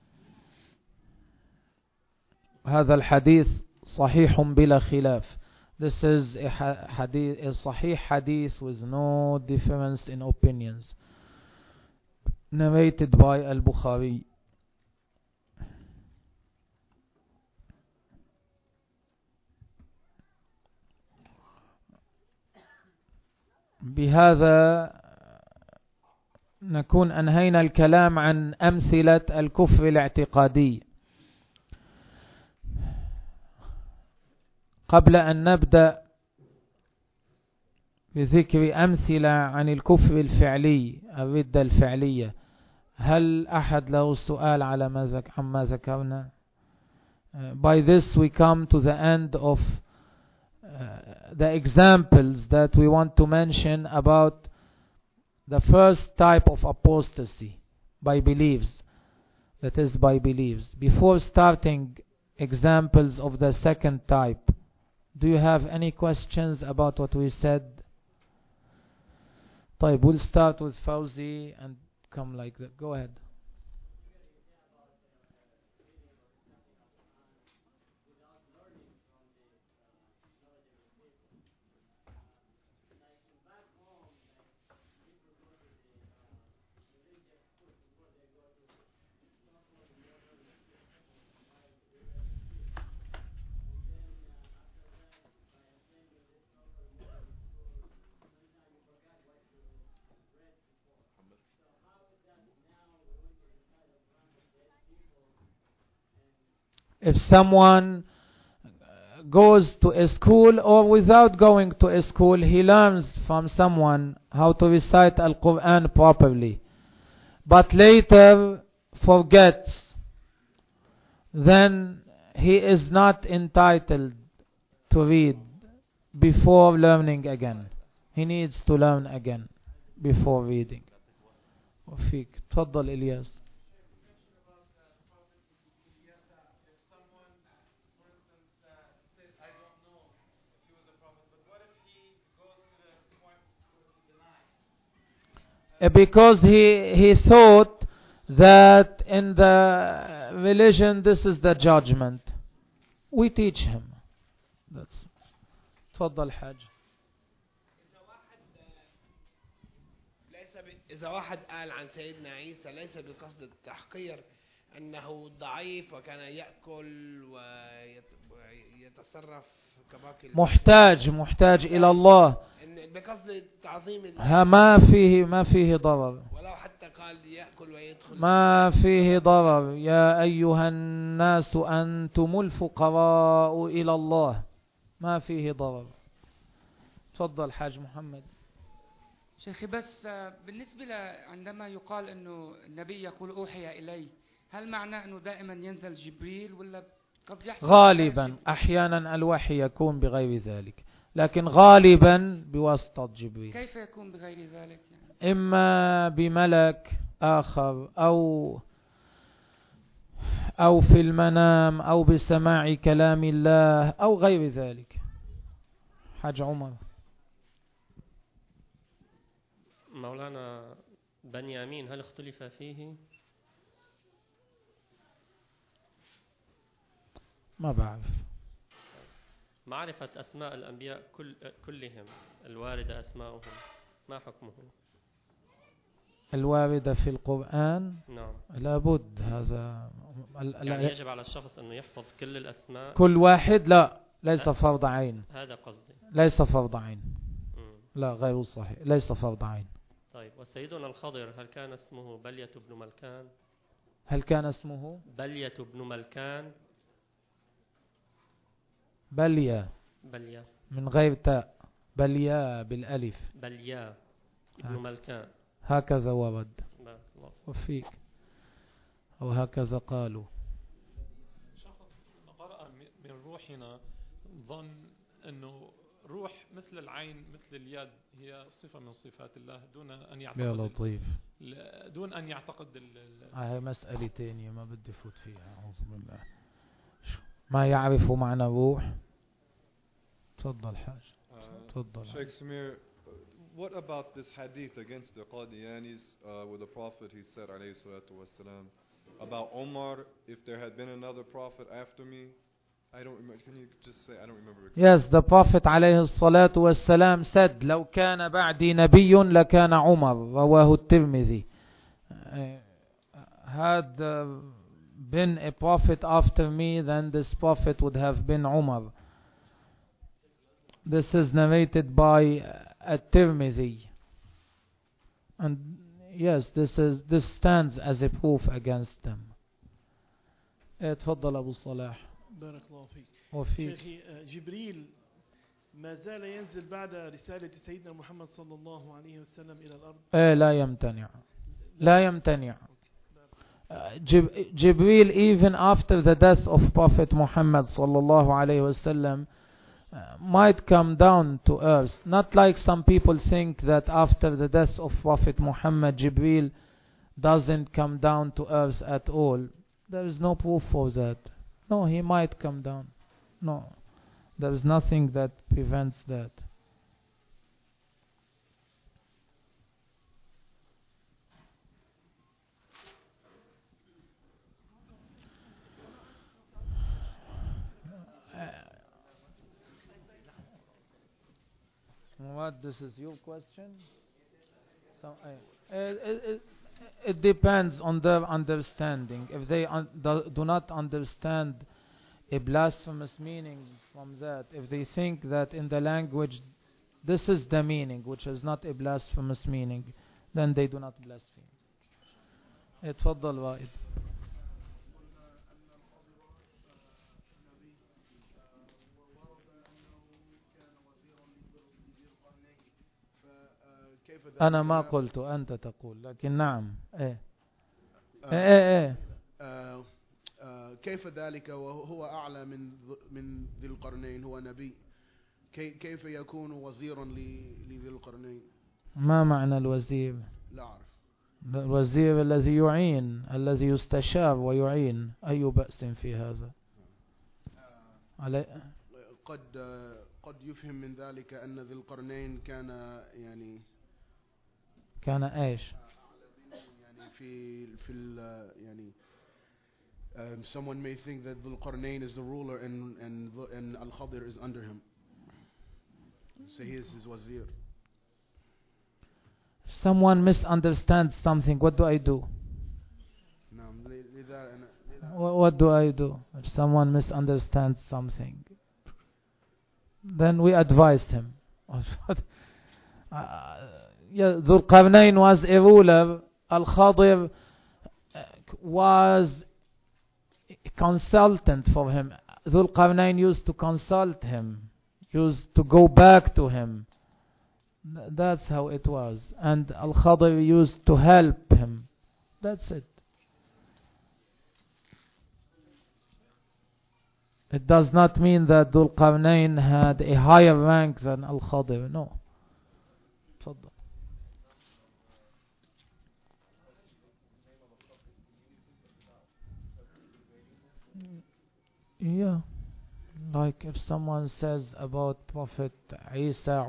Speaker 1: هذا الحديث صحيح بلا خلاف. This is a hadith, a sahih hadith with no difference in opinions, narrated by Al-Bukhari. بهذا نكون أنهينا الكلام عن أمثلة الكفر الاعتقادي. قبل أن نبدأ بذكر أمثلة عن الكفر الفعلي، الردة الفعلية، هل أحد له سؤال على عما ذكرنا؟ By this we come to the end of the examples that we want to mention about the first type of apostasy by beliefs, that is by beliefs. Before starting examples of the second type, do you have any questions about what we said? طيب, we'll start with Fawzi and come like that. Go ahead. If someone goes to a school or without going to a school, he learns from someone how to recite Al-Quran properly, but later forgets, then he is not entitled to read before learning again. He needs to learn again before reading. وفيك تفضل إلياس. Because he thought that in the religion this is the judgment. We teach him. That's تفضل حاج.
Speaker 2: إذا واحد قال عن سيدنا عيسى ليس بقصد التحقير أنه ضعيف وكان يأكل ويتصرف كباقي
Speaker 1: محتاج إلى الله
Speaker 2: بقصد تعظيم
Speaker 1: ما فيه ضرر،
Speaker 2: ولو حتى قال يأكل ويدخل
Speaker 1: ما فيه ضرر. يا أيها الناس أنتم الفقراء إلى الله، ما فيه ضرر. تفضل حاج محمد.
Speaker 3: شيخي، بس بالنسبة عندما يقال أنه النبي يقول أوحي إلي، هل معناه أنه دائما ينزل جبريل ولا قد يحصل؟
Speaker 1: غالبا أحيانا الوحي يكون بغير ذلك، لكن غالبا بواسطة جبريل.
Speaker 3: كيف يكون بغير ذلك يعني؟
Speaker 1: إما بملك آخر أو في المنام أو بسماع كلام الله أو غير ذلك. حاج عمر.
Speaker 4: مولانا بنيامين هل اختلف فيه؟
Speaker 1: ما بعرف.
Speaker 4: معرفة أسماء الأنبياء كلهم الواردة أسماؤهم ما حكمه؟
Speaker 1: الواردة في القرآن
Speaker 4: نعم
Speaker 1: لابد هذا
Speaker 4: يعني يجب على الشخص أنه يحفظ كل الأسماء
Speaker 1: كل واحد؟ لا، ليس فرض عين.
Speaker 4: هذا قصدي.
Speaker 1: ليس فرض عين. لا، غير صحيح، ليس فرض عين.
Speaker 4: طيب، وسيدنا الخضر هل كان اسمه بلية بن ملكان؟
Speaker 1: هل كان اسمه
Speaker 4: بلية بن ملكان؟
Speaker 1: بلية من غير تاء، بليا بالألف.
Speaker 4: بليا ابن ملكان
Speaker 1: هكذا ورد. وفيك أو هكذا قالوا.
Speaker 5: شخص قرأ من روحنا ظن أنه روح مثل العين مثل اليد هي صفة من صفات الله دون أن يعتقد.
Speaker 1: يا لطيف.
Speaker 5: دون أن يعتقد
Speaker 1: هاي مسألة تانية ما بدي فوت فيها. أعوذ بالله. ما يعرف معنى روح. تفضل حاج. تفضل.
Speaker 6: Sheikh Samir, what about this hadith against the Qadianis with the Prophet? He said alayhi salatu wassalam about Omar, if there had been another Prophet after me, I don't remember. Can you just say? I don't remember. Exactly.
Speaker 1: Yes, the Prophet عليه الصلاة والسلام said لو كان بعدي نبي لكان عمر. رواه الترمذي. Had been a prophet after me, then this prophet would have been Umar. This is narrated by At-Tirmidhi. And yes, this stands as a proof against them. اتفضل أبو صلاح.
Speaker 7: بارك الله فيك.
Speaker 1: وفيك.
Speaker 7: شيخي جبريل ما زال ينزل بعد رسالة سيدنا محمد صلى الله عليه وسلم إلى الأرض.
Speaker 1: لا يمتنع. لا يمتنع. Jibreel, even after the death of Prophet Muhammad sallallahu alayhi wasallam, might come down to earth. Not like some people think that after the death of Prophet Muhammad, Jibreel doesn't come down to earth at all. There is no proof for that. No, he might come down. No, there is nothing that prevents that. What, this is your question? So, it depends on their understanding. If they do not understand a blasphemous meaning from that, if they think that in the language this is the meaning, which is not a blasphemous meaning, then they do not blaspheme. اتفضل وائد. أنا ما قلت، أنت تقول، لكن نعم.
Speaker 2: كيف ذلك وهو أعلى من ذي القرنين، هو نبي، كيف يكون وزيرا لذي القرنين؟
Speaker 1: ما معنى الوزير؟
Speaker 2: لا أعرف.
Speaker 1: الوزير الذي يعين، الذي يستشار ويعين. أي بأس في هذا؟
Speaker 2: قد يفهم من ذلك أن ذي القرنين كان يعني
Speaker 1: كان ايش؟
Speaker 2: يعني في يعني someone may think that Dhul Qarnayn is the ruler and Al-Khadir is under him. So he is his wazir.
Speaker 1: If someone misunderstands something, what do I do? What do I do if someone misunderstands something? Then we advised him. Dhul Qarnayn was a ruler. Al-Khadir was a consultant for him. Dhul Qarnayn used to consult him, used to go back to him. That's how it was. And Al-Khadir used to help him. That's it. It does not mean that Dhul Qarnayn had a higher rank than Al-Khadir. No. تفضل. Yeah, like if someone says about Prophet Isa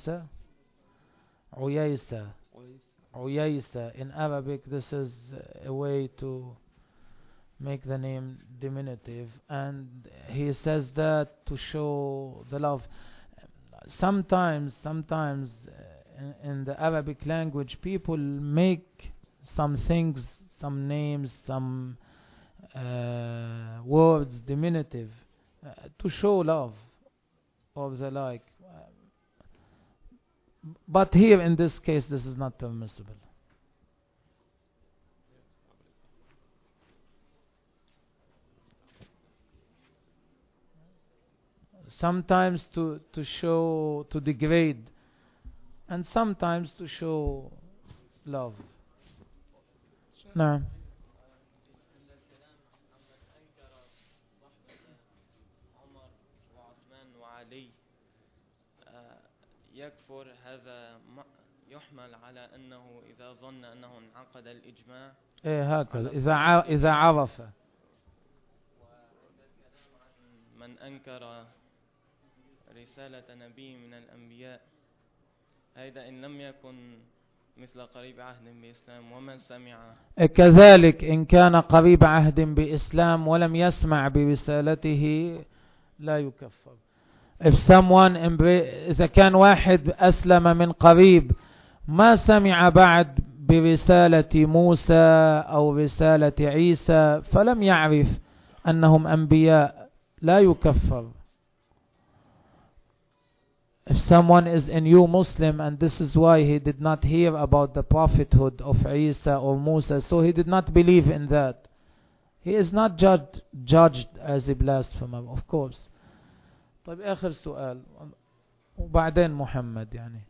Speaker 1: Uyaysa, in Arabic this is a way to make the name diminutive, and he says that to show the love. Sometimes in the Arabic language people make some things, some names, some words diminutive to show love or the like, but here in this case this is not permissible. Sometimes to show, to degrade, and sometimes to show love. نعم.
Speaker 4: يكفر هذا يحمل على أنه إذا ظن أنه انعقد الإجماع
Speaker 1: هكذا إذا عرف.
Speaker 4: من أنكر رسالة نبي من الأنبياء هذا إن لم يكن مثل قريب عهد بإسلام ومن سمع،
Speaker 1: كذلك إن كان قريب عهد بإسلام ولم يسمع برسالته لا يكفر. If someone إذا كان واحد أسلم من قريب ما سمع بعد برسالة موسى أو رسالة عيسى فلم يعرف أنهم أنبياء لا يكفر. If someone is a new Muslim and this is why he did not hear about the prophethood of Isa or Musa, so he did not believe in that, he is not judged as a blasphemer, of course. طيب آخر سؤال وبعدين محمد. يعني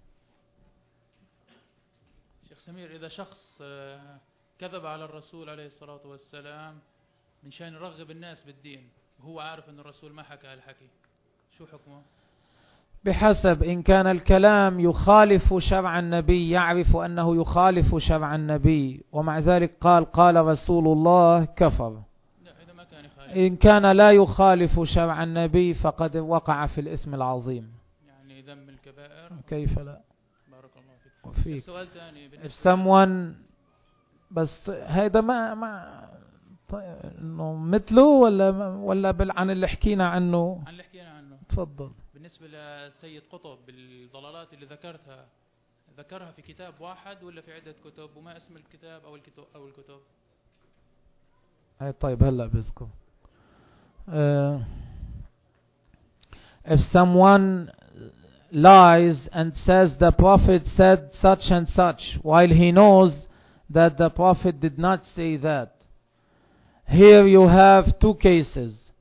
Speaker 8: شيخ سمير، إذا شخص كذب على الرسول عليه الصلاة والسلام من شان يرغب الناس بالدين وهو عارف أن الرسول ما حكى هالحكي، شو حكمه؟
Speaker 1: بحسب، إن كان الكلام يخالف شرع النبي، يعرف أنه يخالف شرع النبي ومع ذلك قال رسول الله، كفر.
Speaker 8: إذا ما كان يخالف.
Speaker 1: إن كان لا يخالف شرع النبي فقد وقع في الإثم العظيم،
Speaker 8: يعني ذم الكبائر.
Speaker 1: كيف لا.
Speaker 8: بارك الله فيك.
Speaker 1: وفيك.
Speaker 8: سؤال ثاني
Speaker 1: If someone بس هيدا ما إنه مثله ولا عن اللي حكينا عنه؟
Speaker 8: عن اللي حكينا عنه.
Speaker 1: تفضل.
Speaker 8: بالنسبة لسيد قطب بالضلالات اللي ذكرها في كتاب واحد ولا في عدة كتب، وما اسم الكتاب أو الكتب؟
Speaker 1: طيب هلا بذكر. If someone lies and says the Prophet said such and such while he knows that the Prophet did not say that, here you have two cases.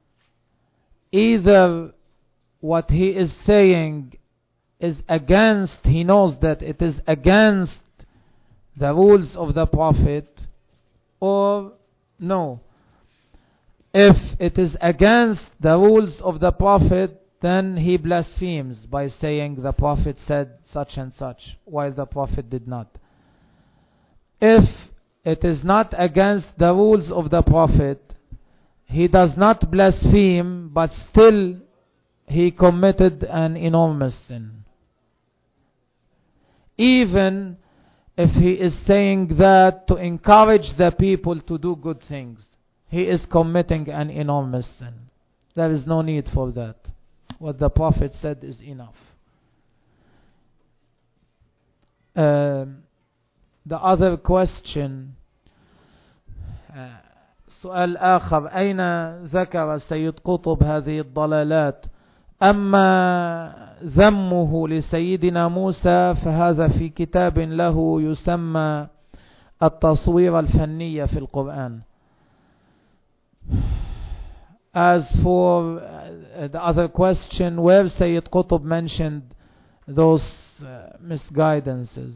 Speaker 1: Either what he is saying is against, he knows that it is against the rules of the Prophet, or no. If it is against the rules of the Prophet, then he blasphemes by saying the Prophet said such and such while the Prophet did not. If it is not against the rules of the Prophet, he does not blaspheme, but still he committed an enormous sin. Even if he is saying that to encourage the people to do good things, he is committing an enormous sin. There is no need for that. What the Prophet said is enough. The other question, سؤال آخر، أين ذكر سيد قطب هذه الضلالات؟ أما ذمه لسيدنا موسى فهذا في كتاب له يسمى التصوير الفنية في القرآن. As for the other question, where Sayyid Qutb mentioned those misguidances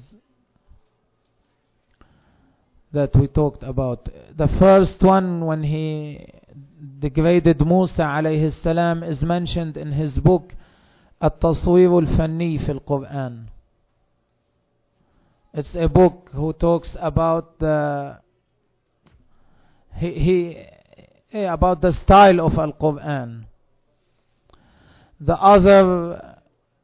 Speaker 1: that we talked about. The first one, when he degraded Musa alayhi salam, is mentioned in his book التصوير الفني في القرآن. It's a book who talks about the about the style of Al-Quran. The other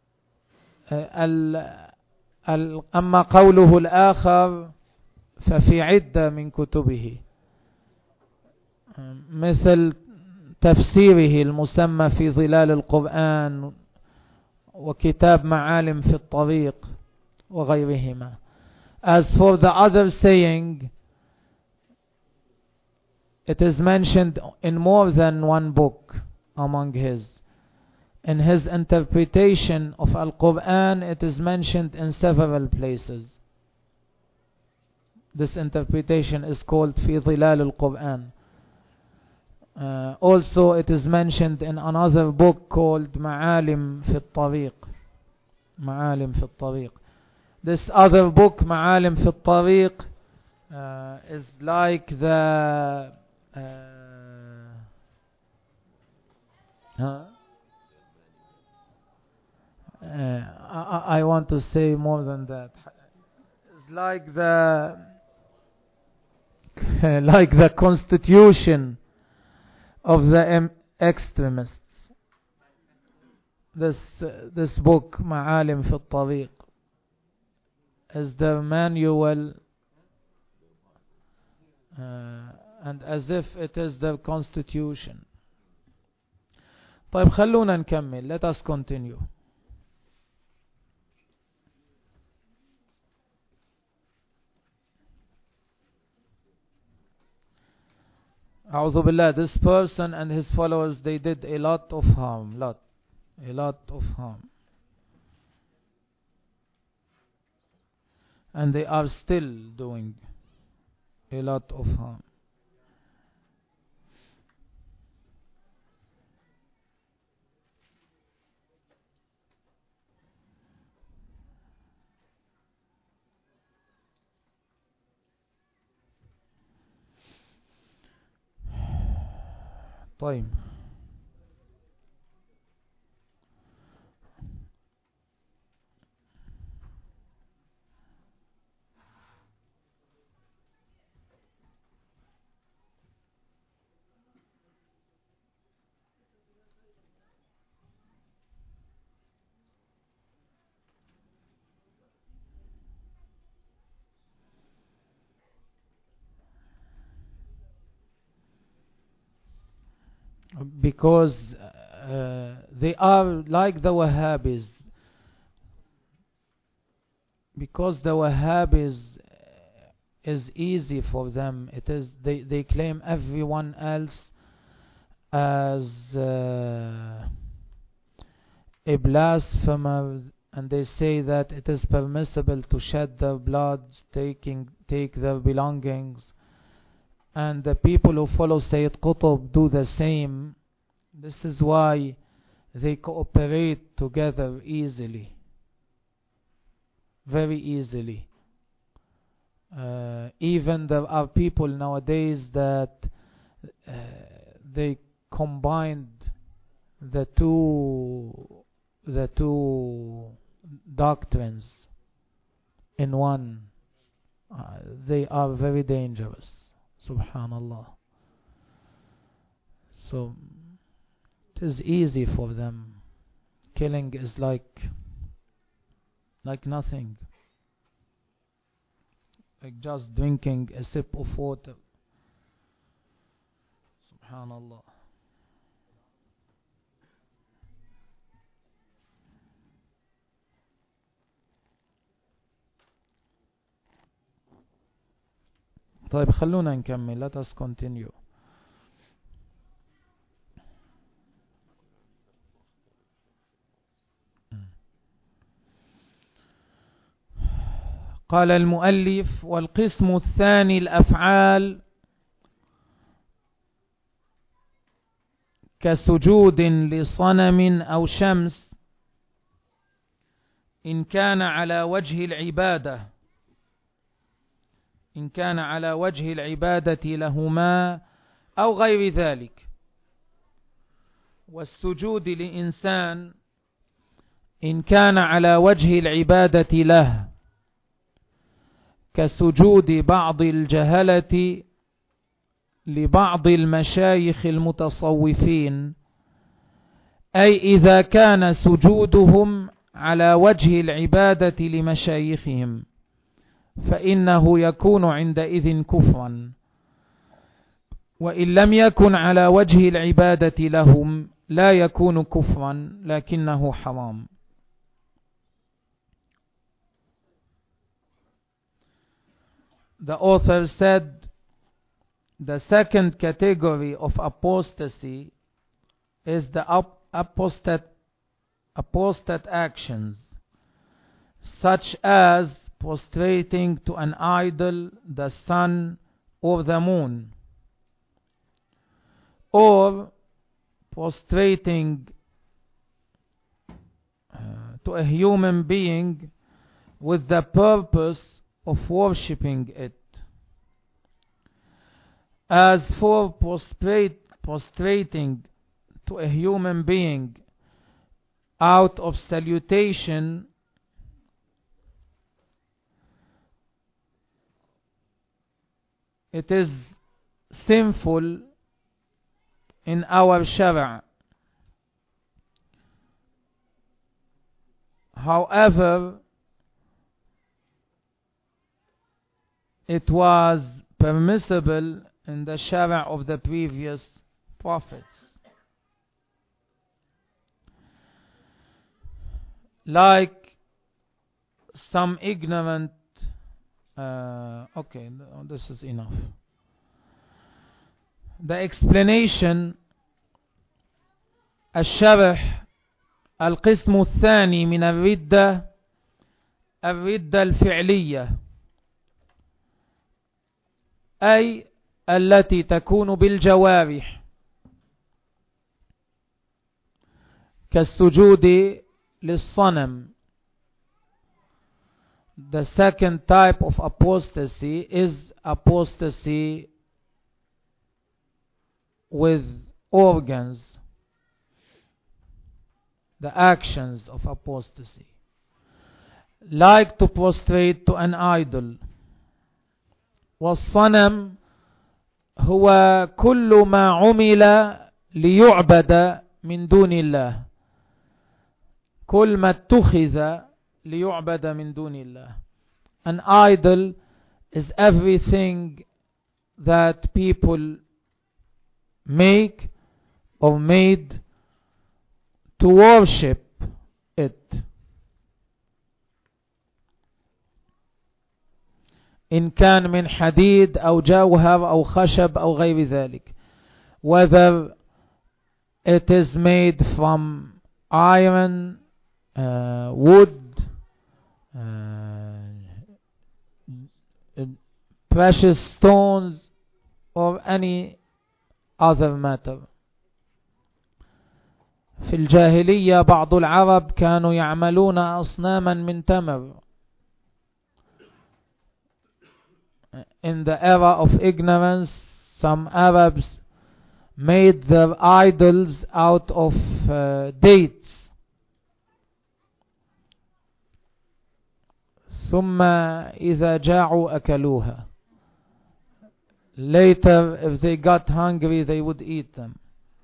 Speaker 1: أما قوله الآخر ففي عدة من كتبه، مثل تفسيره المسمى في ظلال القرآن وكتاب معالم في الطريق وغيرهما. As for the other saying, it is mentioned in more than one book among his. In his interpretation of Al-Quran, it is mentioned in several places. This interpretation is called في ظلال القرآن. Also it is mentioned in another book called معالم في الطريق. معالم في الطريق. This other book, معالم في الطريق, is like the I want to say more than that. It's like the like the constitution of the extremists. This book معالم في الطريق is the manual, and as if it is the constitution. طيب خلونا نكمل. Let us continue. أعوذ بالله. This person and his followers, they did a lot of harm. A lot of harm. And they are still doing a lot of harm. طيب because they are like the Wahhabis. Because the Wahhabis is easy for them. It is they claim everyone else as a blasphemer, and they say that it is permissible to shed their blood, take their belongings. And the people who follow Sayyid Qutb do the same. This is why they cooperate together easily. Very easily. Even there are people nowadays that they combined the two doctrines in one. They are very dangerous. Subhanallah. So it is easy for them. Killing is like nothing. Like just drinking a sip of water. Subhanallah. طيب خلونا نكمل. Let us continue. قال المؤلف: والقسم الثاني الأفعال كسجود لصنم أو شمس إن كان على وجه العبادة لهما أو غير ذلك. والسجود لإنسان إن كان على وجه العبادة له كسجود بعض الجهلة لبعض المشايخ المتصوفين، أي إذا كان سجودهم على وجه العبادة لمشايخهم فإنه يكون عندئذ كفرا، وإن لم يكن على وجه العبادة لهم لا يكون كفرا لكنه حرام. The author said the second category of apostasy is the apostate actions, such as prostrating to an idol, the sun or the moon, or prostrating to a human being with the purpose of worshipping it. As for prostrating to a human being out of salutation, it is sinful in our Shara'. However, it was permissible in the Shara' of the previous prophets. like some ignorant okay, this is enough. The explanation الشرح القسم الثاني من الردة الردة الفعلية أي التي تكون بالجوارح كالسجود للصنم. The second type of apostasy is apostasy with organs, the actions of apostasy, like to prostrate to an idol. والصنم هو كل ما عمل ليعبد من دون الله، كل ما اتخذ ليعبد من دون الله. An idol is everything that people make or made to worship it. إن كان من حديد أو جوهر أو خشب أو غير ذلك, whether it is made from iron, wood, precious stones, or any other matter. في الجاهلية بعض العرب كانوا يعملون أصناما من تمر. In the era of ignorance, some Arabs made their idols out of dates. ثم إذا جاعوا أكلوها. Later, if they got hungry, they would eat them.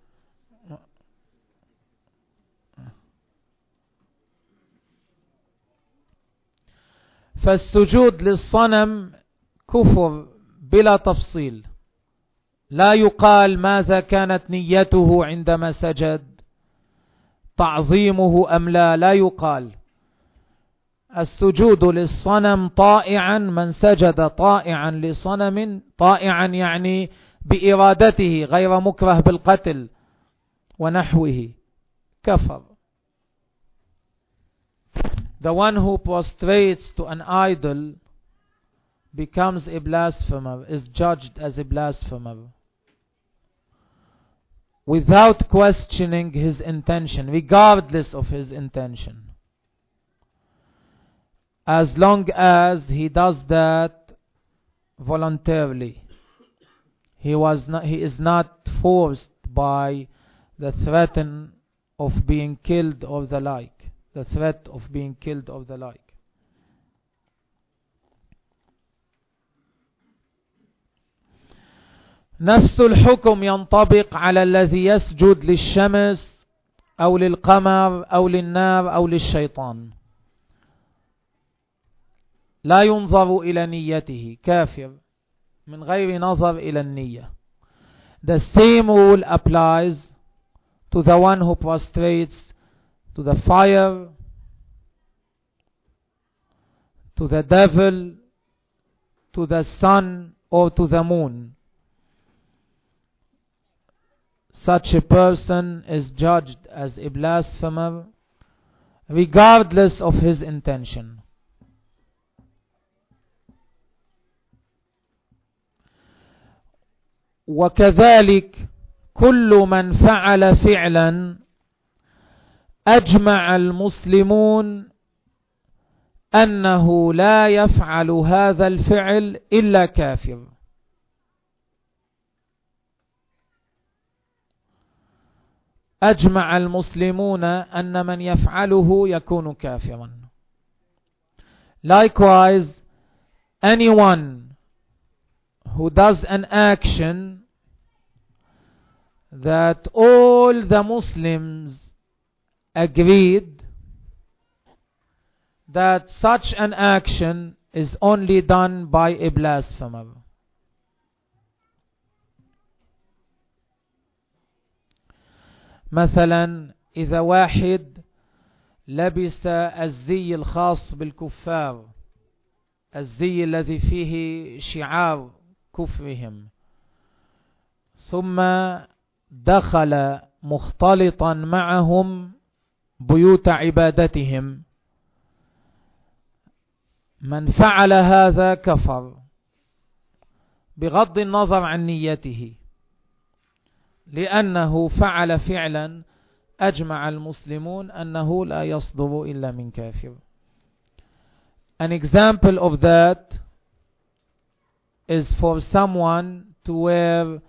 Speaker 1: فالسجود للصنم كفر بلا تفصيل. لا يقال ماذا كانت نيته عندما سجد، تعظيمه أم لا، لا يقال. السجود للصنم طائعا، من سجد طائعا لصنم، طائعا يعني بإرادته غير مكره بالقتل ونحوه، كفر. The one who prostrates to an idol becomes a blasphemer, is judged as a blasphemer, without questioning his intention, regardless of his intention. As long as he does that voluntarily, he is not forced by the threat of being killed or the like. The threat of being killed or the like. نفس الحكم ينطبق على الذي يسجد للشمس أو للقمر أو للنار أو للشيطان. لا ينظر إلى نيته، كافر من غير نظر إلى النية. The same rule applies to the one who prostrates to the fire, to the devil, to the sun, or to the moon. Such a person is judged as a blasphemer regardless of his intention. وكذلك كل من فعل فعلا أجمع المسلمون أنه لا يفعل هذا الفعل إلا كافر. أجمع المسلمون أن من يفعله يكون كافرا. Likewise, anyone who does an action that all the Muslims agreed that such an action is only done by a blasphemer. مثلا إذا واحد لبس الزي الخاص بالكفار، الزي الذي فيه شعار كفرهم، ثم دخل مختلطا معهم بيوت عبادتهم، من فعل هذا كفر بغض النظر عن نيته، لأنه فعل فعلا أجمع المسلمون أنه لا يصدر إلا من كافر. An example of that is for someone to wear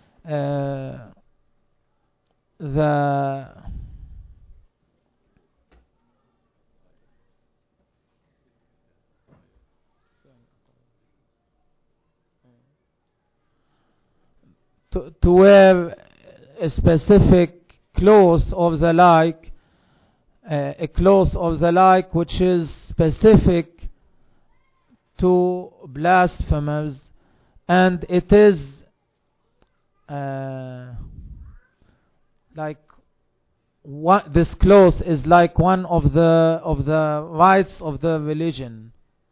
Speaker 1: to wear a specific clothes of the like, a cloth of the like which is specific to blasphemers, and it is like this cloth is like one of the rites of the religion,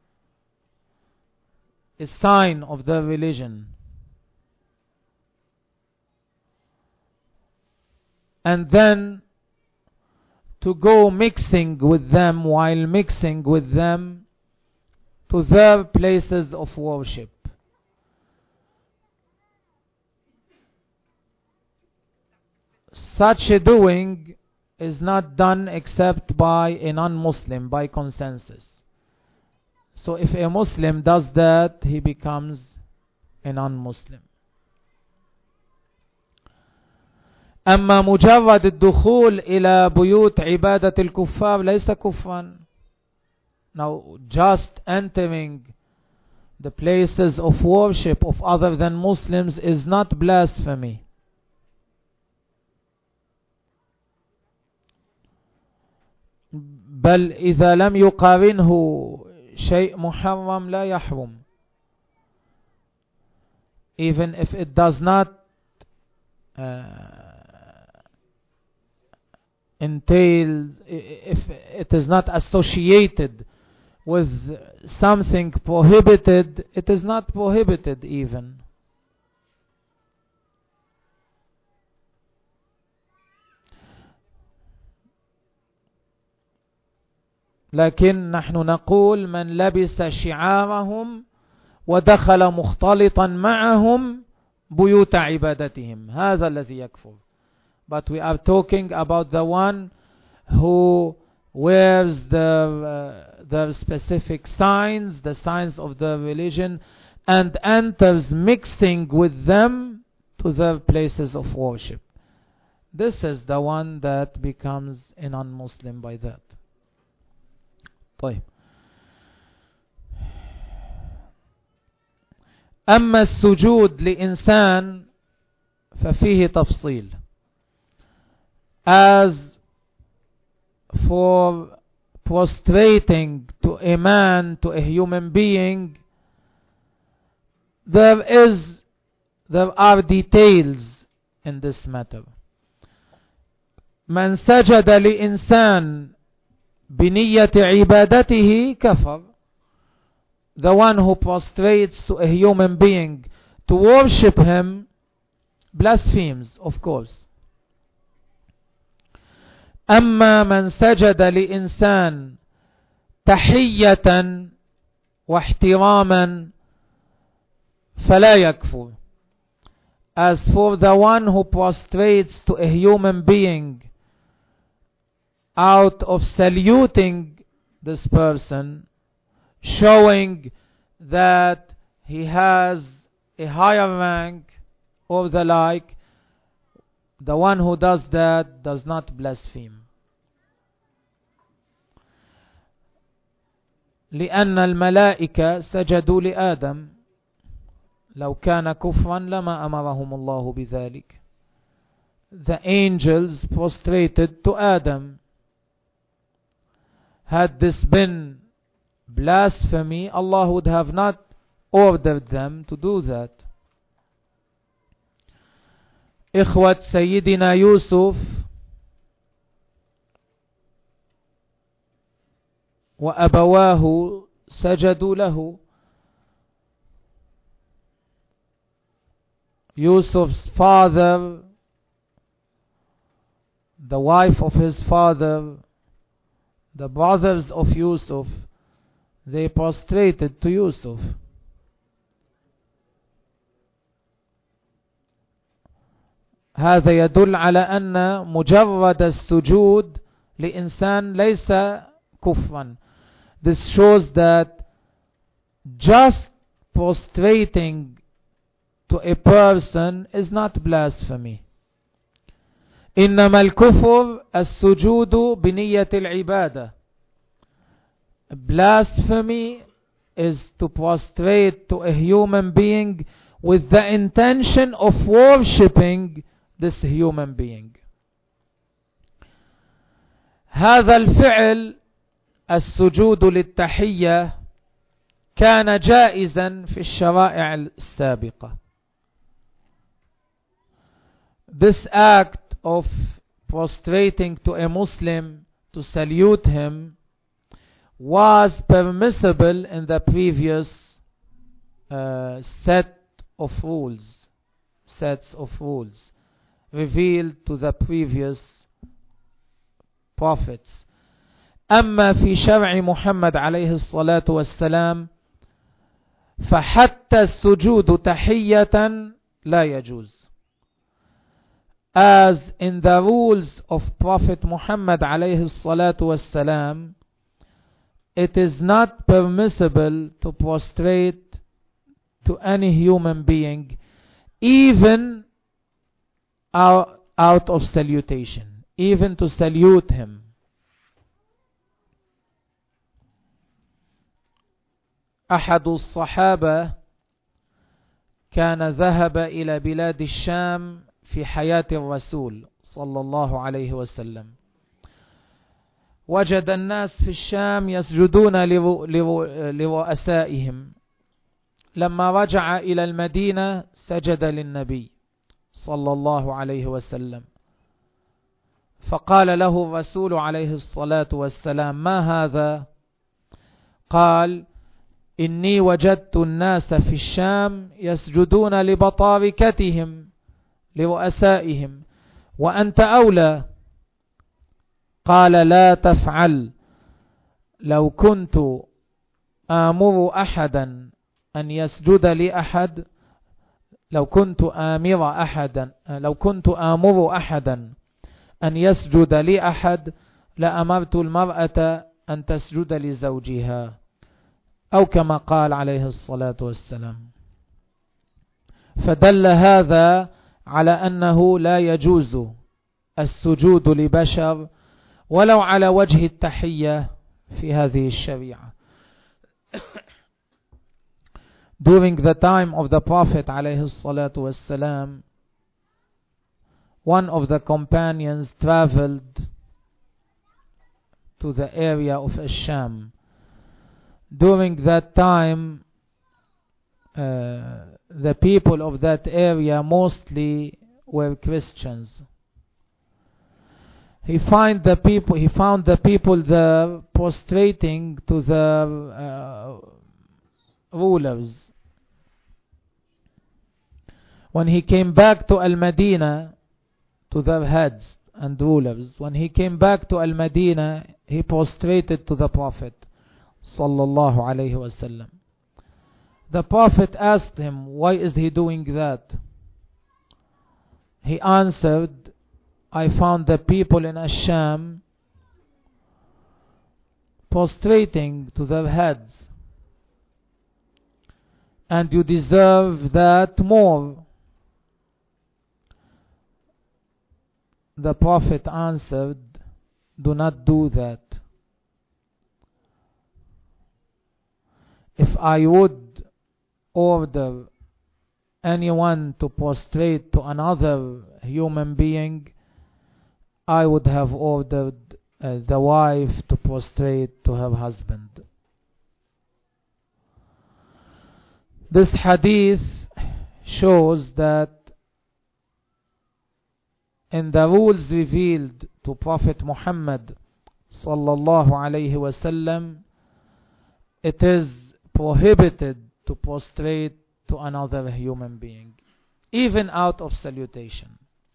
Speaker 1: a sign of the religion. And then to go mixing with them, while mixing with them, to their places of worship. Such a doing is not done except by a non-Muslim, by consensus. So if a Muslim does that, he becomes a non-Muslim. أما مجرد الدخول إلى بيوت عبادة الكفار ليس كفرا. Now just entering the places of worship of other than Muslims is not blasphemy. بل إذا لم يقارنه شيء محرم لا يحرم. Even if it does not entail, if it is not associated with something prohibited, it is not prohibited even. لكن نحن نقول من لبس شعارهم ودخل مختلطا معهم بيوت عبادتهم، هذا الذي يكفر. But we are talking about the one who wears the specific signs, the signs of the religion, and enters mixing with them to their places of worship. This is the one that becomes a non-Muslim by that. طيب. أما السجود لإنسان ففيه تفصيل. As for prostrating to a man, to a human being, there are details in this matter. من سجد لإنسان بنية عبادته كفر. The one who prostrates to a human being to worship him blasphemes, of course. أما من سجد لإنسان تحية واحتراما فلا يكفر. As for the one who prostrates to a human being out of saluting this person, showing that he has a higher rank or the like, the one who does that does not blaspheme. لأن الملائكة سجدوا لآدم، لو كان كفرا لما أمرهم الله بذلك. The angels prostrated to Adam. Had this been blasphemy, Allah would have not ordered them to do that. إخوة سيدنا يوسف وأبواه سجدوا له. Yusuf's father, the wife of his father, the brothers of Yusuf, they prostrated to Yusuf. هذا يدل على أن مجرد السجود لإنسان ليس كفرا. This shows that just prostrating to a person is not blasphemy. إنما الكفر السجود بنية العبادة. Blasphemy is to prostrate to a human being with the intention of worshipping this human being. هذا الفعل السجود للتحية كان جائزا في الشرائع السابقة. This act of prostrating to a Muslim to salute him was permissible in the previous sets of rules revealed to the previous prophets. أما في شرع محمد عليه الصلاة والسلام فحتى السجود تحية لا يجوز. As in the rules of Prophet Muhammad عليه الصلاة والسلام, it is not permissible to prostrate to any human being, even out of salutation, even to salute him. أحد الصحابة كان ذهب إلى بلاد الشام في حياة الرسول صلى الله عليه وسلم. وجد الناس في الشام يسجدون لرؤسائهم. لما رجع إلى المدينة سجد للنبي صلى الله عليه وسلم، فقال له الرسول عليه الصلاة والسلام: ما هذا؟ قال: إني وجدت الناس في الشام يسجدون لبطاركتهم لرؤسائهم وأنت أولى. قال: لا تفعل. لو كنت آمر أحدا أن يسجد لأحد، لو كنت آمر أحدا أن يسجد لأحد لأمرت المرأة أن تسجد لزوجها، أو كما قال عليه الصلاة والسلام. فدل هذا على أنه لا يجوز السجود لبشر ولو على وجه التحية في هذه الشريعة. During the time of the Prophet عليه الصلاة والسلام, one of the companions traveled to the area of Asham. During that time, the people of that area mostly were Christians. He found the people there prostrating to the rulers. When he came back to Al-Madinah, to their heads and rulers, when he came back to Al-Madinah, he prostrated to the Prophet sallallahu alayhi wasallam. The Prophet asked him, why is he doing that? He answered, I found the people in Asham prostrating to their heads, and you deserve that more. The Prophet answered, do not do that. If I would order anyone to prostrate to another human being, I would have ordered the wife to prostrate to her husband. This hadith shows that in the rules revealed to Prophet Muhammad sallallahu alayhi wasallam, it is prohibited to prostrate to another human being, even out of salutation.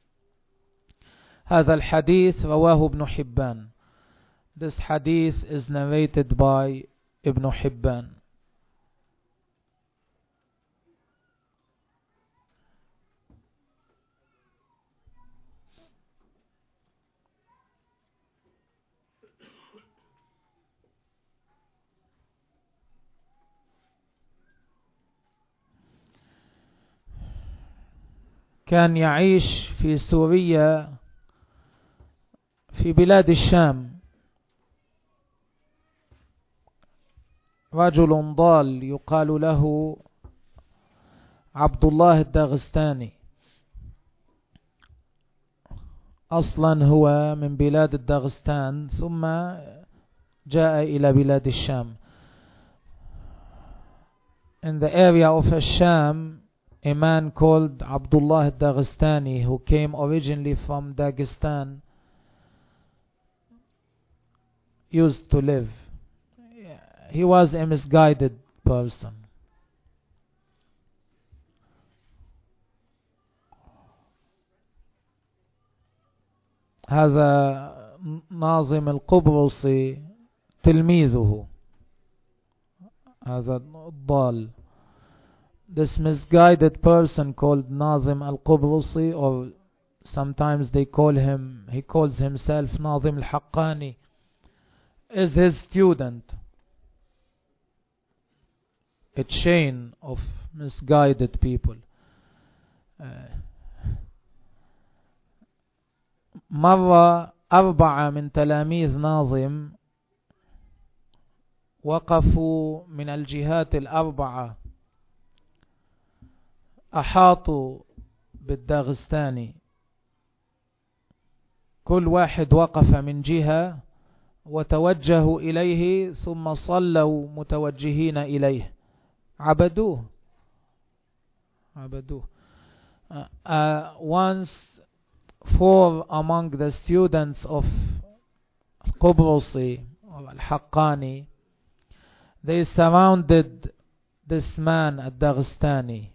Speaker 1: هذا الحديث رواه ابن حبان. This hadith is narrated by Ibn Hibban. كان يعيش في سوريا في بلاد الشام رجل ضال يقال له عبد الله الداغستاني. أصلا هو من بلاد الداغستان ثم جاء إلى بلاد الشام. In the area of Asham, a man called Abdullah al-Daghestani, who came originally from Dagestan, used to live. He was a misguided person. هذا ناظم القبرصي تلميذه، هذا الضال. This misguided person called Nazim al-Qubrusi, or sometimes he calls himself Nazim al-Haqqani, is his student. A chain of misguided people. مرة 4 من تلاميذ ناظم وقفوا من الجهات 4، أحاطوا بالداغستاني، كل واحد وقف من جهة وتوجهوا إليه ثم صلوا متوجهين إليه، عبدوه. Once 4 among the students of Qubrusi or Al-Haqqani, they surrounded this man at Daghestani.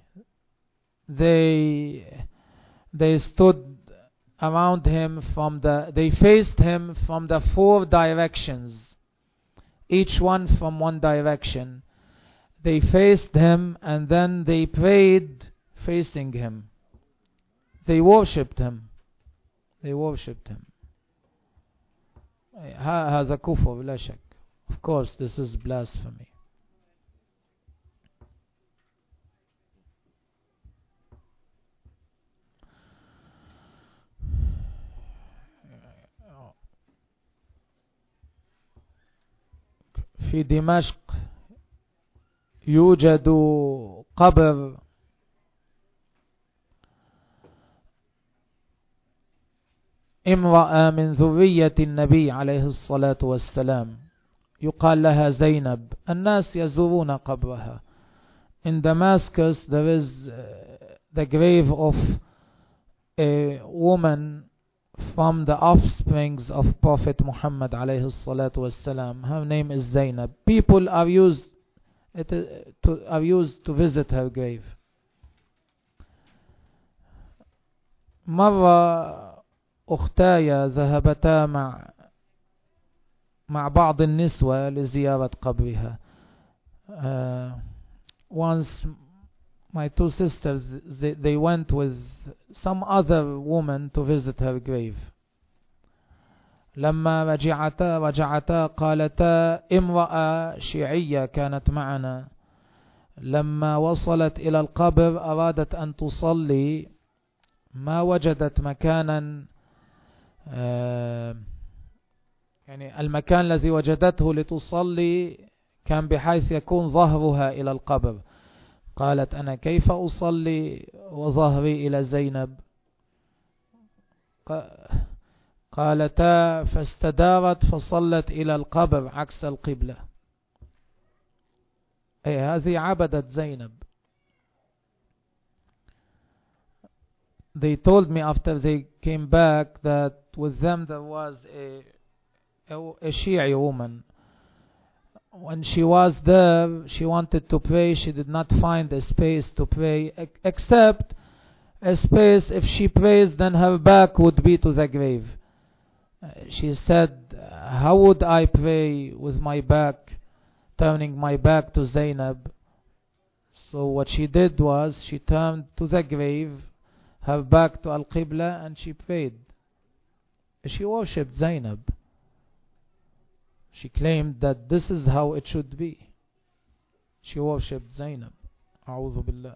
Speaker 1: They stood around him they faced him from the 4 directions, each one from one direction. They faced him and then they prayed facing him. They worshipped him. هذا كفر بلا شك. Of course, this is blasphemy. في دمشق يوجد قبر امرأة من ذرية النبي عليه الصلاة والسلام يقال لها زينب. الناس يزورون قبرها. In Damascus there is the grave of a woman from the offsprings of Prophet Muhammad عليه الصلاة والسلام. Her name is Zainab. People are used to visit her grave. مرة أختايا ذهبتا مع بعض النسوة لزيارة قبرها. Once my 2 sisters, they went with some other woman to visit her grave. لما رجعتا قالتا، امرأة شيعية كانت معنا لما وصلت إلى القبر أرادت أن تصلي، ما وجدت مكانا، يعني المكان الذي وجدته لتصلي كان بحيث يكون ظهرها إلى القبر. قالت أنا كيف أصلي وظهري إلى زينب؟ قالتا فاستدارت فصلت إلى القبر عكس القبلة. هذه عبدت زينب. They told me after they came back that with them there was a Shi'i woman when she was there, she wanted to pray. She did not find a space to pray, except a space, if she prays, then her back would be to the grave. She said, how would I pray with my back, turning my back to Zainab? So what she did was, she turned to the grave, her back to Al-Qibla, and she prayed. She worshipped Zainab. She claimed that this is how it should be. She worshipped Zainab. A'udhu billah.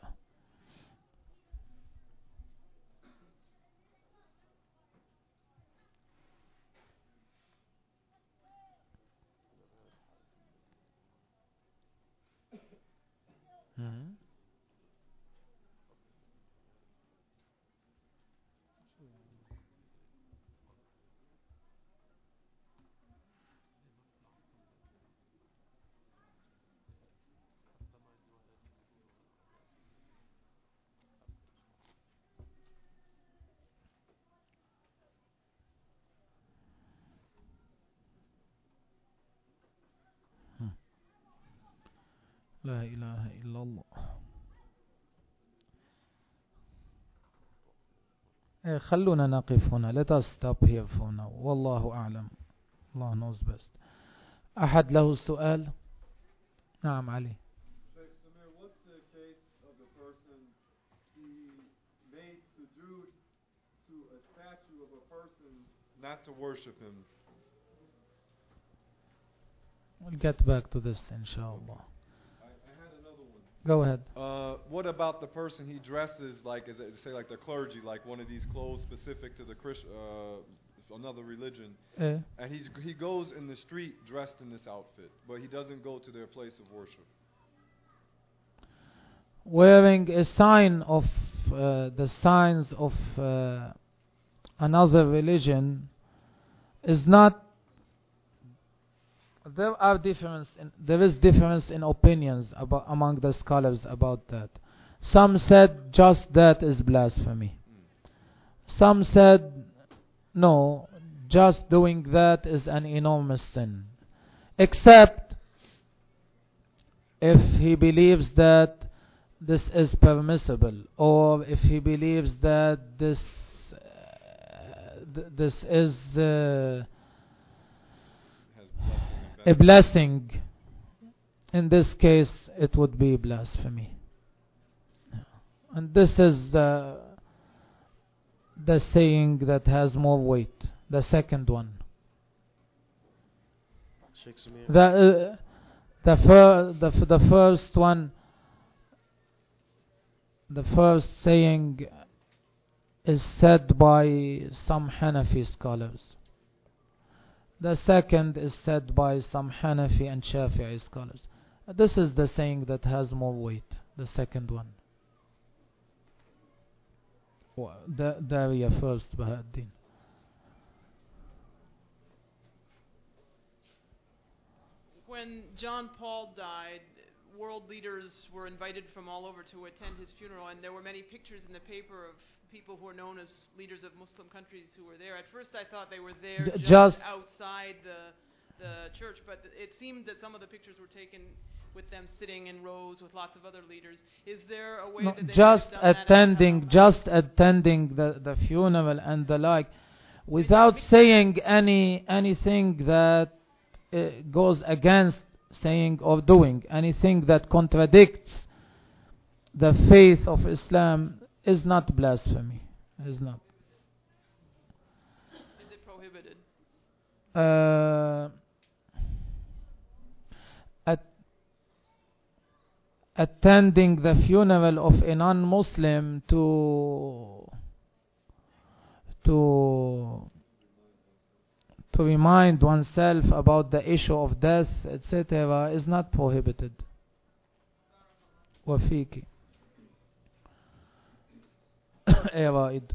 Speaker 1: لا إله إلا الله. خلونا نقف هنا. Let us stop here for now. والله أعلم. Allah knows best. أحد له سؤال؟ نعم علي.
Speaker 6: Sheikh Samir, what's the case of a person he made sujood to a statue of a person not to worship him?
Speaker 1: We'll get back to this inshallah.
Speaker 6: I had another one.
Speaker 1: Go ahead.
Speaker 6: What about the person he dresses like, as say, like the clergy, like one of these clothes specific to the another religion, and he goes in the street dressed in this outfit, but he doesn't go to their place of worship?
Speaker 1: Wearing a sign of the signs of another religion is not. There is difference in opinions among the scholars about that. Some said just that is blasphemy. Some said no, just doing that is an enormous sin, except if he believes that this is permissible, or if he believes that this is a blessing. In this case, it would be blasphemy. And this is the saying that has more weight, the second one. The first one, the first saying is said by some Hanafi scholars. The second is said by some Hanafi and Shafi'i scholars. This is the saying that has more weight, the second one. Daria first, Bahauddin.
Speaker 9: When John Paul died, world leaders were invited from all over to attend his funeral, and there were many pictures in the paper of people who are known as leaders of Muslim countries who were there. At first I thought they were there just outside the church, but it seemed that some of the pictures were taken with them sitting in rows with lots of other leaders. Is there a way that they
Speaker 1: just attending the funeral and the like, without saying anything that goes against saying or doing anything that contradicts the faith of Islam, is not blasphemy. Is not.
Speaker 9: Is it prohibited?
Speaker 1: Attending the funeral of a non-Muslim to remind oneself about the issue of death, etc., is not prohibited. وفيك يا رائد.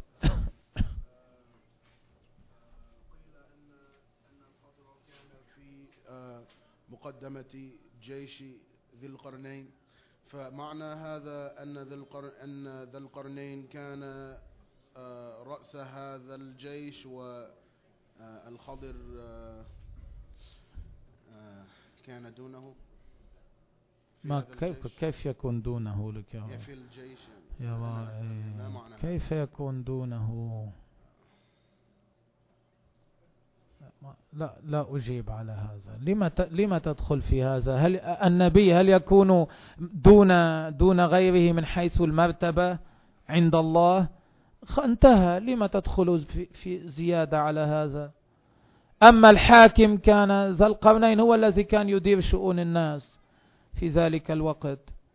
Speaker 2: مقدمة جيش ذي القرنين، فمعنى هذا أن ذا القرنين كان رأس هذا الجيش، والخضر كان دونه
Speaker 1: ما كيف يكون دونه لك يا
Speaker 2: في الجيش
Speaker 1: يا كيف يكون دونه؟ لا أجيب على هذا. لما تدخل في هذا؟ هل النبي يكون دون غيره من حيث المرتبة عند الله؟ انتهى. لما تدخل في زيادة على هذا؟ أما الحاكم كان ذا القرنين هو الذي كان يدير شؤون الناس في ذلك الوقت.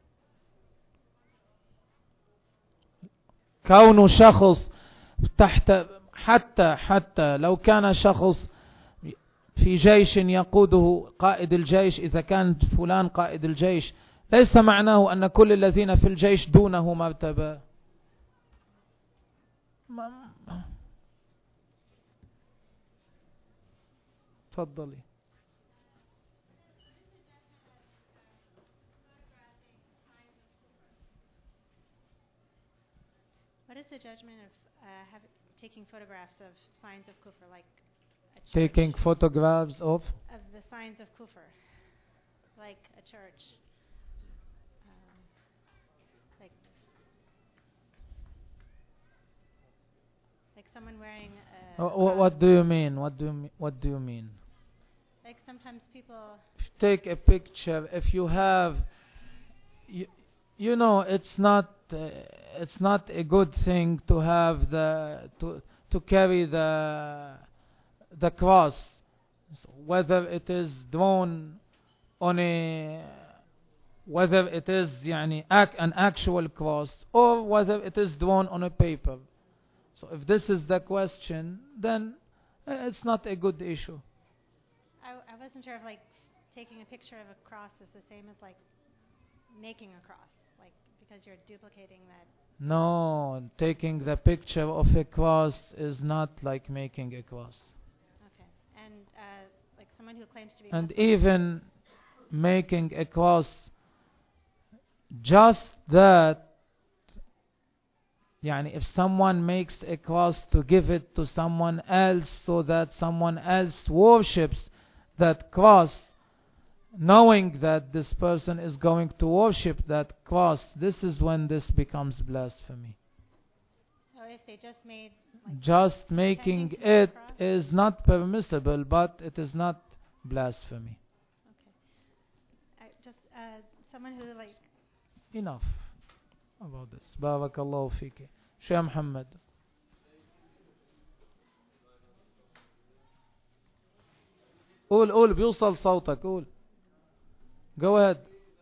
Speaker 1: كون شخص تحت حتى لو كان شخص في جيش يقوده قائد الجيش، إذا كان فلان قائد الجيش ليس معناه أن كل الذين في الجيش دونه مرتبة. تفضلي.
Speaker 10: What is the judgment of taking photographs of signs of kufr, like a church?
Speaker 1: Taking photographs of
Speaker 10: the signs of kufr, like a church, like someone wearing a
Speaker 1: what do you mean? What do you mean?
Speaker 10: Like sometimes people
Speaker 1: take a picture. If you have, you know, it's not a good thing to have to carry the cross, whether it is drawn on whether it is an actual cross or whether it is drawn on a paper. So if this is the question, then it's not a good issue.
Speaker 10: I wasn't sure if taking a picture of a cross is the same as making a cross, because you're duplicating that.
Speaker 1: No, taking the picture of a cross is not like making a cross.
Speaker 10: Okay. And someone who claims to be
Speaker 1: and
Speaker 10: Muslim,
Speaker 1: even making a cross, just that, if someone makes a cross to give it to someone else so that someone else worships that cross, knowing that this person is going to worship that cross, this is when this becomes blasphemy.
Speaker 10: So if they just made
Speaker 1: just making it is not permissible, but it is not blasphemy.
Speaker 10: Okay. Just someone who
Speaker 1: Enough about this. Barakallahu fiki. Sheikh Muhammad. قول بيوصل صوتك. قول. Go ahead.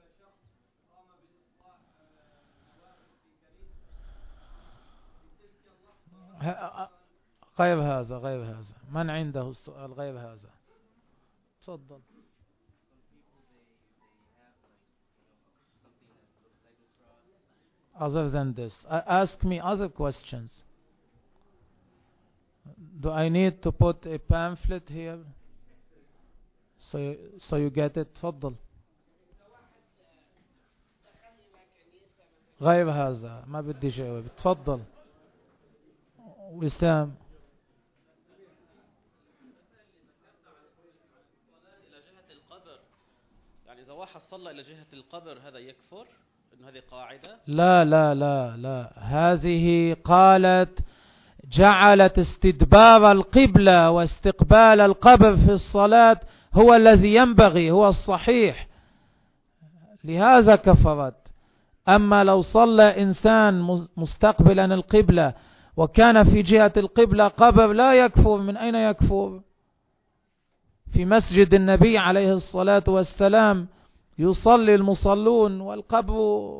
Speaker 1: غير هذا من عنده السؤال غير هذا. تفضل. Other than this, ask me other questions. Do I need to put a pamphlet here so you get it? تفضل. غير هذا ما بدي جاوب. تفضل وسام.
Speaker 11: إلى جهة القبر، إذا واحد صلى إلى جهة القبر هذا يكفر؟ إن هذه قاعدة؟
Speaker 1: لا هذه قالت جعلت استدبار القبلة واستقبال القبر في الصلاة هو الذي ينبغي، هو الصحيح، لهذا كفرت. أما لو صلى إنسان مستقبلا القبلة وكان في جهة القبلة قبر لا يكفر. من أين يكفر؟ في مسجد النبي عليه الصلاة والسلام يصلي المصلون والقبر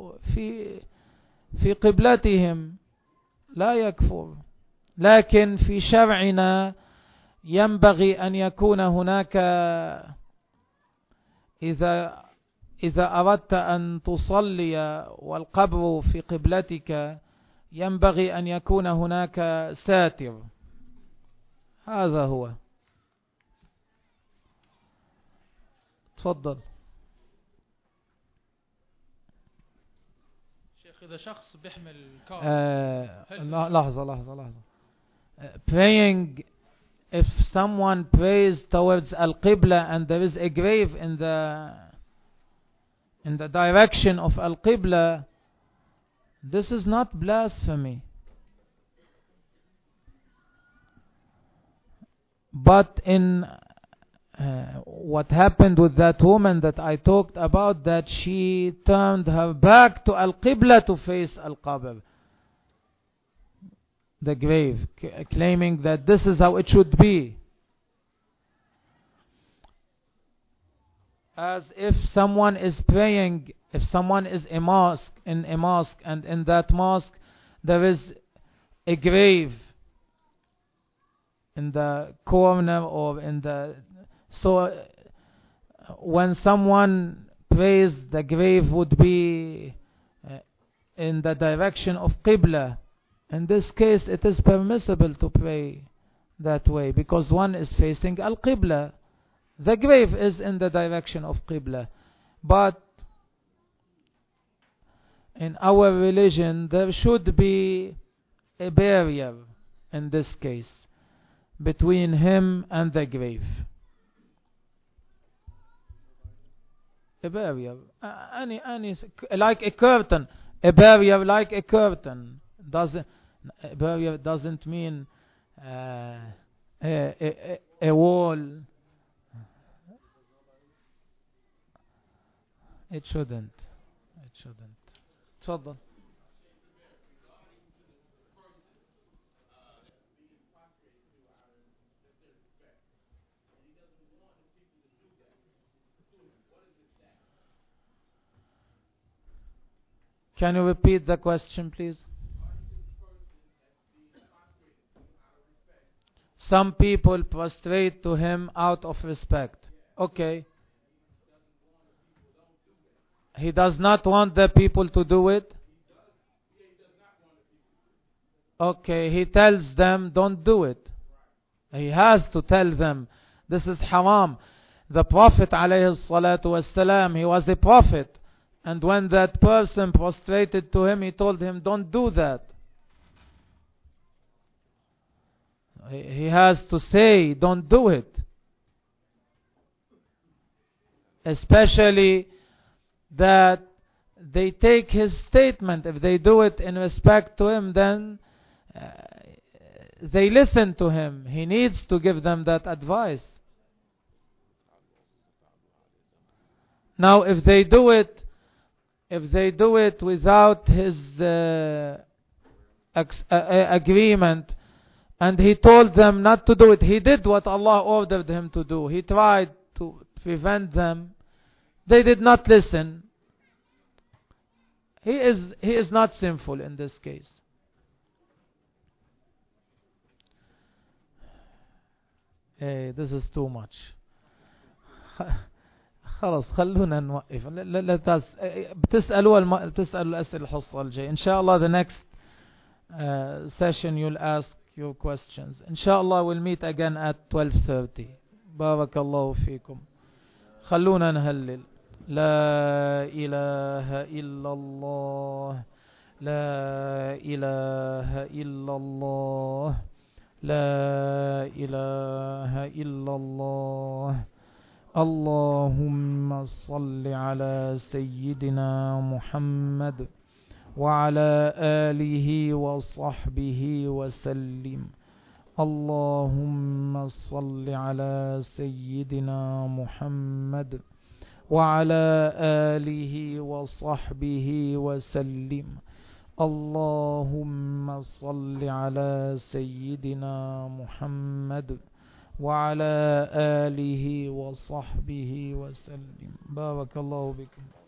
Speaker 1: في قبلتهم، لا يكفر. لكن في شرعنا ينبغي أن يكون هناك، إذا أردت أن تصلي والقبر في قبلتك ينبغي أن يكون هناك ساتر. هذا هو. تفضل.
Speaker 8: شيخ إذا شخص بيحمل
Speaker 1: لحظة. praying if someone prays towards Al-Qibla and there is a grave in the direction of Al-Qibla, this is not blasphemy. But in what happened with that woman that I talked about, that she turned her back to Al-Qibla to face Al-Qabr, the grave, claiming that this is how it should be. As if someone is praying, if someone is in a mosque, and in that mosque there is a grave in the corner or in the... So when someone prays, the grave would be in the direction of Qibla. In this case, it is permissible to pray that way because one is facing Al-Qibla. The grave is in the direction of Qibla. But in our religion, there should be a barrier in this case between him and the grave. A barrier, any like a curtain. A barrier like a curtain. A barrier doesn't mean a wall. It shouldn't. تفضل. Can you repeat the question, please? Some people prostrate to him out of respect. Okay. He does not want the people to do it. Okay, he tells them don't do it. He has to tell them this is haram. The Prophet ﷺ, he was a prophet, and when that person prostrated to him, he told him don't do that. He has to say don't do it. Especially that they take his statement. If they do it in respect to him, then they listen to him. He needs to give them that advice. Now, if they do it without his agreement, and he told them not to do it, he did what Allah ordered him to do. He tried to prevent them. They did not listen. He is not sinful in this case. Hey, this is too much. خلاص خلونا نوقف. بتسألوا الأسئلة الحصة الجاي. Inshallah, the next session you'll ask your questions. Inshallah, we'll meet again at 12:30. بارك الله فيكم. خلونا نهلل. لا إله إلا الله لا إله إلا الله لا إله إلا الله. اللهم صل على سيدنا محمد وعلى آله وصحبه وسلم. اللهم صل على سيدنا محمد وعلى آله وصحبه وسلم. اللهم صل على سيدنا محمد وعلى آله وصحبه وسلم. بارك الله بكم.